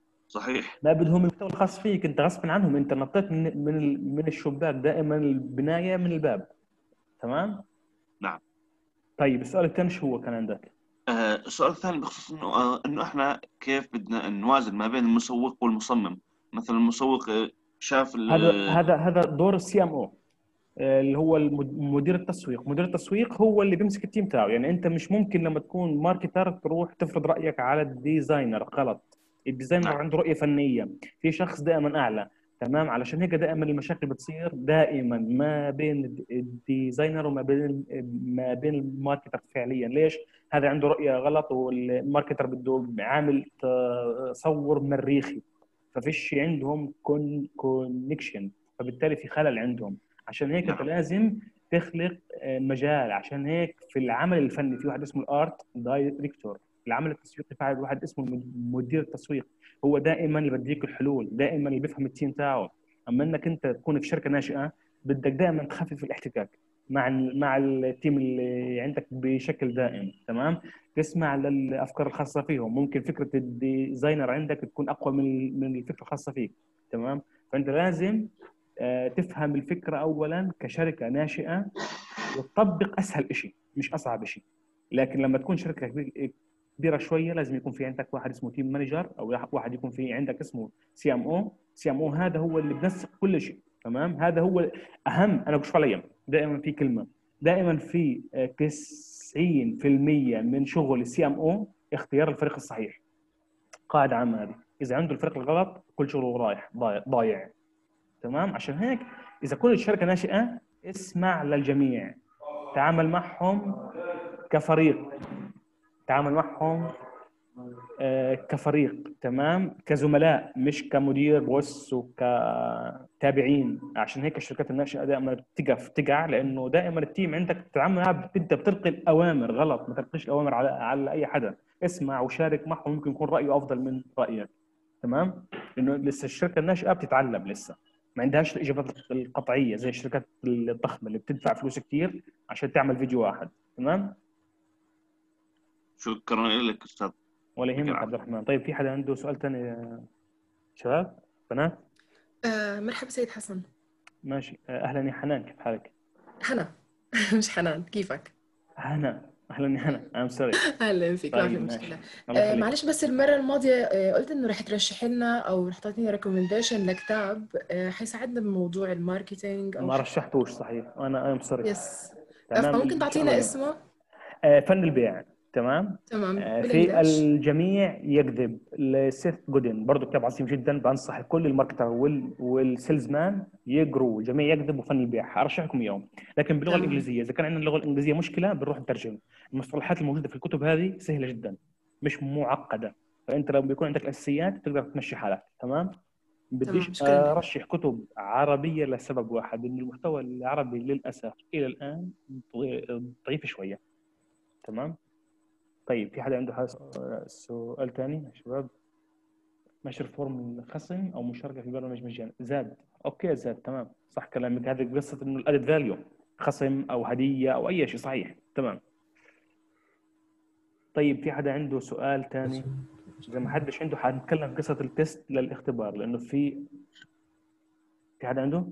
صحيح ما بدهم المحتوى الخاص فيك، انت غصب عنهم، انت نطيت من من ال- من الشباك، دائما البنايه من الباب. تمام. نعم. طيب السؤال الثاني شو هو كان عندك؟ آه، السؤال الثاني بخصوص انه آه، انه احنا كيف بدنا نوازن ما بين المسوق والمصمم. مثلا المسوق آه، شاف ال- هذا هذا هذا دور السي ام او اللي هو المد- مدير التسويق. مدير التسويق هو اللي بيمسك التيم تاعه. يعني انت مش ممكن لما تكون ماركتر تروح تفرض رايك على الديزاينر، غلط. الديزاينر نعم عنده رؤيه فنيه، في شخص دائما اعلى. تمام. علشان هيك دائما المشاكل بتصير دائما ما بين الد- الديزاينر وما بين ما بين الماركتر فعليا. ليش؟ هذا عنده رؤيه غلط والماركتر بده عامل تصور مريخي، ففيش عندهم كون كونكشن، فبالتالي في خلل عندهم. عشان هيك انت نعم لازم تخلق آه، مجال. عشان هيك في العمل الفني في واحد اسمه الارت دايركتور، العمل التسويقي في واحد اسمه المد- مدير التسويق. هو دائما اللي بديك الحلول، دائما اللي بيفهم التيم تاعه. اما انك انت تكون في شركه ناشئه بدك دائما تخفف الاحتكاك مع ال- مع التيم اللي عندك بشكل دائم. تمام. تسمع للافكار الخاصه فيهم. ممكن فكره الديزاينر عندك تكون اقوى من من الفكره الخاصه فيك. تمام. فانت لازم آه، تفهم الفكره اولا كشركه ناشئه وتطبق اسهل شيء مش اصعب شيء. لكن لما تكون شركه كبير- كبيره شويه لازم يكون في عندك واحد اسمه تيم مانجر، او واحد يكون في عندك اسمه سي ام او. سي ام او هذا هو اللي بنسق كل شيء. تمام. هذا هو اهم. انا بشوف عليا دائما في كلمه، دائما في آه، تسعين بالمية من شغل السي ام او اختيار الفريق الصحيح. قاعده عامه هذه، اذا عنده الفريق الغلط كل شغله رايح ضايع ضايع. تمام. عشان هيك اذا كل الشركه ناشئه اسمع للجميع، تعامل معهم كفريق، تعامل معهم آه، كفريق. تمام. كزملاء مش كمدير بوس وكتابعين. عشان هيك الشركات الناشئه دائما بتقف تقع، لانه دائما التيم عندك بتتعامل معاه انت بتلقي الاوامر غلط. ما تلقيش الاوامر على على اي حدا. اسمع وشارك معهم، ممكن يكون رايه افضل من رايك. تمام. لانه لسه الشركه الناشئه بتتعلم، لسه ما عندهاش الاجابات القطعيه زي الشركات الضخمه اللي بتدفع فلوس كثير عشان تعمل فيديو واحد. تمام. شكرا لك استاذ. ولا يعطيك يهمك العافيه. عبد الرحمن. طيب في حدا عنده سؤال ثاني يا شباب بنات؟ آه مرحبا سيد حسن. ماشي. آه، اهلا يا حنان، كيف حالك؟ حنا مش حنان، كيفك؟ هنا. اهلا يا هنا. ام سوري. اهلا فيك، ما في طيب مشكله. ماشي. الله آه يخليك. معلش بس المره الماضيه آه قلت انه رح ترشح لنا او رح تعطيني ريكومنديشن لكتاب آه حيساعدنا بموضوع الماركتينج او ما حتى. رشحتوش صحيح، انا ام سوري. يس. آه، تمام فممكن ان شاء الله تعطينا اليوم. اسمه؟ آه، فن البيع. تمام. تمام آه، في بالانجلش. الجميع يكذب لسيث جودين، برضه كتاب عظيم جدا. بنصح كل الماركتر وال والسيلز مان يقروا الجميع يكذب وفن البيع، ارشح لكم اياهم. لكن باللغه تمام الانجليزيه، اذا كان عندنا اللغه الانجليزيه مشكله بنروح نترجم. المصطلحات الموجوده في الكتب هذه سهله جدا مش معقده، فانت لو بيكون عندك الاساسيات تقدر تمشي حالك. تمام. تمام بديش شكرا لك. ارشح كتب عربيه لسبب واحد، ان المحتوى العربي للاسف الى الان ضعيف شويه. تمام. طيب في حدا عنده حاس- سؤال ثاني يا شباب؟ نشر فورم الخصم او مشاركه في برنامج مجاني. زاد. اوكي زاد. تمام صح كلامك. هذه قصه انه الادد فاليو، خصم او هديه او اي شيء. صحيح. تمام. طيب في حدا عنده سؤال ثاني؟ اذا ما حدش عنده حنتكلم قصه التست للاختبار، لانه في في حدا عنده؟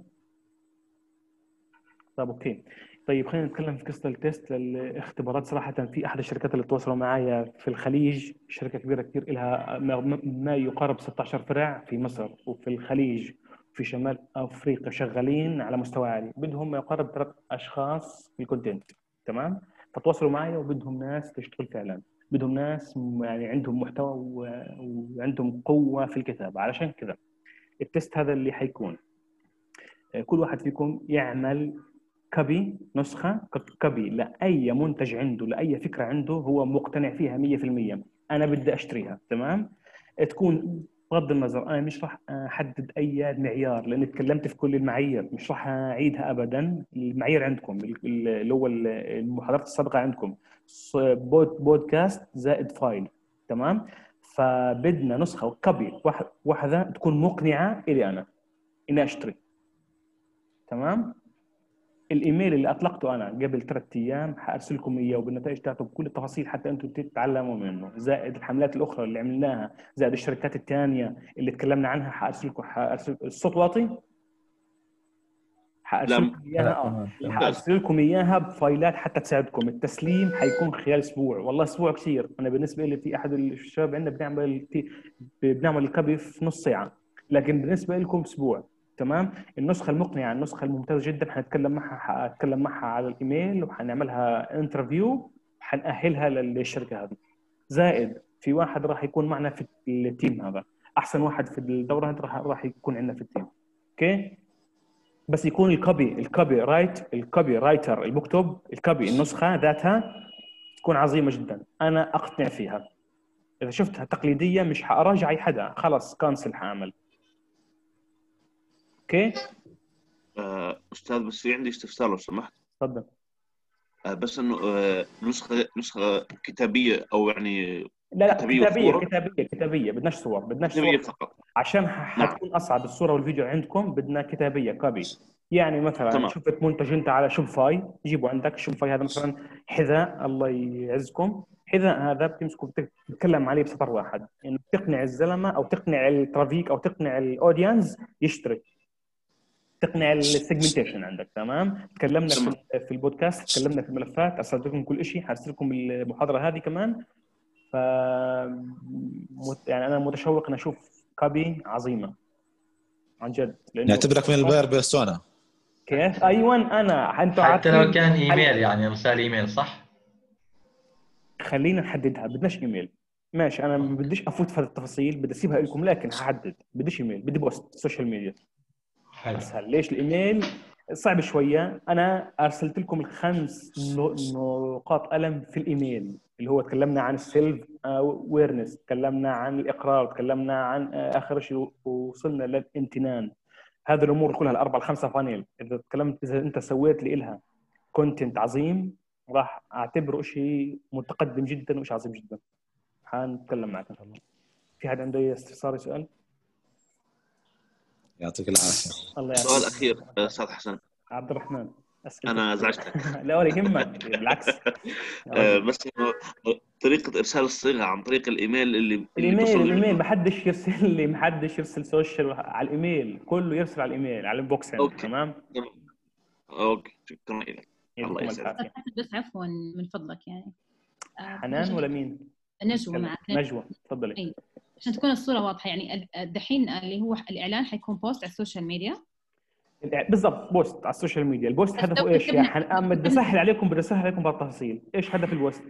طيب اوكي. طيب خلينا نتكلم في قصه التست للاختبارات. صراحه في احد الشركات اللي تواصلوا معايا في الخليج، شركه كبيره كثير، لها ما يقارب ستة عشر فرع في مصر وفي الخليج في شمال افريقيا، شغالين على مستوى عالي. بدهم ما يقارب ثلاث اشخاص في الكونتنت. تمام. فتواصلوا معايا وبدهم ناس تشتغل فعلا، بدهم ناس يعني عندهم محتوى وعندهم قوه في الكتابه. علشان كذا التست هذا اللي حيكون كل واحد فيكم يعمل كبي نسخة كبي لأي منتج عنده، لأي فكرة عنده هو مقتنع فيها مية في المية، أنا بدي أشتريها. تمام؟ تكون بغض النظر، أنا مش راح أحدد أي معيار لأن تكلمت في كل المعايير، مش راح أعيدها أبدا. المعايير عندكم اللي هو المحاضرات السابقة عندكم بودكاست زائد فايل. تمام؟ فبدنا نسخة كبي واحدة تكون مقنعة إلي أنا إني أشتري. تمام؟ الايميل اللي اطلقته انا قبل ثلاث ايام حارسل لكم اياه وبالنتائج تاعته بكل التفاصيل حتى انتم تتعلموا منه، زائد الحملات الاخرى اللي عملناها، زائد الشركات الثانيه اللي تكلمنا عنها. حارسل لكم حارسل الصوت واطي، حارسل لكم اياها. اه حارسل لكم اياها بفايلات حتى تساعدكم. التسليم حيكون خلال اسبوع، والله اسبوع كثير. انا بالنسبه لي في احد الشباب عندنا بنعمل بنعمل الكبي في نص ساعه، لكن بالنسبه لكم اسبوع. تمام؟ النسخه المقنعه، النسخه الممتازه جدا، حنتكلم معها حاتكلم معها على الايميل وحنعملها انترفيو وحنأهلها للشركه هذه. زائد في واحد راح يكون معنا في التيم هذا، احسن واحد في الدوره راح راح يكون عندنا في التيم. اوكي؟ بس يكون الكوبي الكوبي رايت الكوبي رايتر المكتوب الكوبي النسخه ذاتها تكون عظيمه جدا، انا اقتنع فيها. اذا شفتها تقليديه مش حاراجع اي حدا، خلاص كانسل حاعمل. اوكي آه، استاذ بس في عندي استفسار لو سمحت. تفضل. آه، بس انه آه، نسخه نسخه كتابيه او يعني لا لا كتابيه كتابيه وصوره؟ كتابيه كتابيه بدناش صور، بدناش كتابيه صور فقط. عشان نعم حتكون اصعب الصوره والفيديو عندكم. بدنا كتابيه كوبي. يعني مثلا تمام. شفت منتج انت على شوبفاي، جيبوا عندك شوبفاي هذا مثلا حذاء، الله يعزكم، حذاء هذا بتمسكوا بتتكلم عليه بسطر واحد، انه يعني تقنع الزلمه او تقنع الترافيك او تقنع الاودينس يشتري، تقنع السيجمنتيشن عندك. تمام؟ تكلمنا تمام. في في البودكاست، تكلمنا في الملفات، ارسلت لكم كل شيء، حرسل لكم المحاضره هذه كمان. ف يعني انا متشوق ان اشوف كابي عظيمه عن جد، لانه نعتبرك من الباير بيرسونا. كيف؟ ايوه انا انتم حتى لو عارفين. كان ايميل يعني ارسال ايميل صح؟ خلينا نحددها، بدناش ايميل. ماشي، انا ما بديش افوت في التفاصيل، بدي اسيبها لكم، لكن هحدد بديش ايميل، بدي بوست سوشيال ميديا. حلو. اسهل. ليش الايميل صعب شويه؟ انا ارسلت لكم الخمس نقاط قلم في الايميل اللي هو تكلمنا عن السيلف ويرنس، تكلمنا عن الاقرار، تكلمنا عن اخر شيء وصلنا للامتنان. هذه الامور كلها الاربعه الخمسه فانيل، اذا تكلمت اذا انت سويت لي لها كونتنت عظيم راح اعتبره شيء متقدم جدا وشيء عظيم جدا. حنتكلم معك ان شاء الله. في حد عنده اي استفسار سؤال؟ يعطيك العافيه. الله يعافيك. سؤال اخير استاذ حسن. عبد الرحمن أسئلة. انا ازعجتك. لا ولا يهمك، بالعكس. آه، بس انه طريقه ارسال الصيغه عن طريق الايميل اللي الايميل اللي الايميل ما حدش يرسل لي، ما حدش يرسل سوشيال على الايميل، كله يرسل على الايميل على الانبوكس عندك. تمام؟ اوكي شكرا لك. الله يعطيكم يسعدك. العافيه. بس عفوا من فضلك يعني حنان ولا مين؟ نجوى معك. نجوى تفضلي. اي عشان تكون الصوره واضحه، يعني الدحين اللي هو الاعلان حيكون بوست على السوشيال ميديا. بالضبط، بوست على السوشيال ميديا. البوست هدفه ايش؟ يعني بدي اسهل عليكم بدي اسهل عليكم بالتفاصيل. ايش هدف البوست؟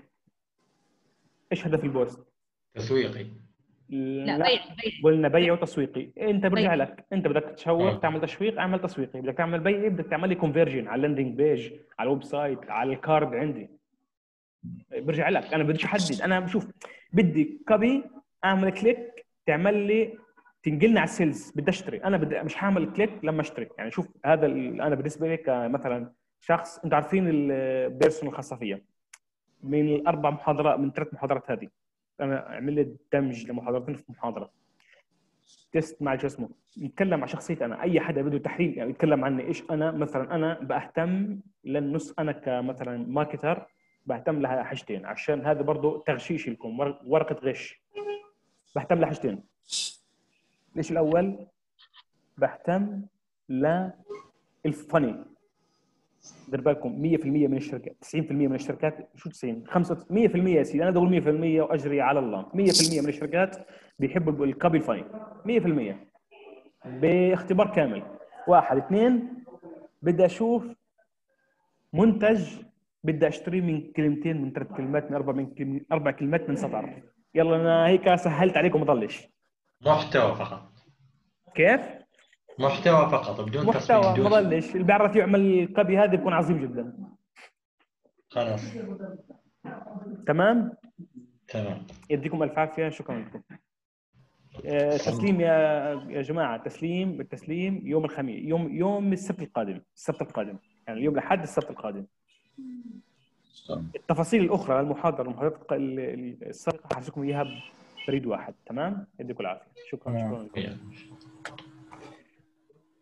ايش هدف البوست؟ تسويقي. لا, لا. بيع بيع قلنا بيع وتسويقي. انت برجع لك، انت بدك تسوق أوه. تعمل تسويق، اعمل تسويقي. بدك تعمل بيع، بدك تعمل لي كونفرجن على اللاندنج بيج، على الويب سايت، على الكارد عندي. برجع لك، انا بديش احدد. انا بشوف بدي كوبي، اعمل كليك تعمل لي تنقلنا على السيلز، بدي اشتري. انا بدي مش هعمل كليك لما اشتري. يعني شوف هذا انا بالنسبه لي كمثلا شخص، انتم عارفين البيرسون الخاصه فيا من الاربع محاضرات من ثلاث محاضرات هذه انا عملت دمج لمحاضرتين في محاضره تيست مع جسمه، يتكلم عن شخصيتي انا. اي حدا بده تحليل يعني يتكلم عني ايش انا. مثلا انا بهتم للنص، انا كمثلا ماركتر بهتم لها حاجتين، عشان هذا برضه تغشيش لكم، ورقه غش. بهتم لها حاجتين. ليش الاول؟ بهتم للفني. دير بالكم مية بالمية من الشركات، تسعين بالمية من الشركات، شو تسعين خمسة مية بالمية يا سيدي، انا اقول مية بالمية واجري على الله. مية بالمية من الشركات بيحبوا الكوبي الفني مية بالمية باختبار كامل. واحد اثنين، بدي اشوف منتج بدي اشتريه من كلمتين، من ثلاث كلمات، من اربع من كلمة اربع كلمات، من سطر. يلا انا هيك سهلت عليكم، ما ضلش محتوى فقط. كيف؟ محتوى فقط بدون تصميم محتوى بدون ما ضلش اللي بيعرف يعمل كوبي هذا بيكون عظيم جدا. خلاص تمام تمام. يديكم الف عافيه، شكرا لكم. آه، تسليم يا يا جماعه، تسليم التسليم يوم الخميس، يوم يوم السبت القادم، السبت القادم يعني اليوم لحد السبت القادم. التفاصيل الاخرى المحاضره المحاضرات السابقه حاسكم اياها بريد واحد. تمام، يديكم العافيه، شكرا شكرا لكم.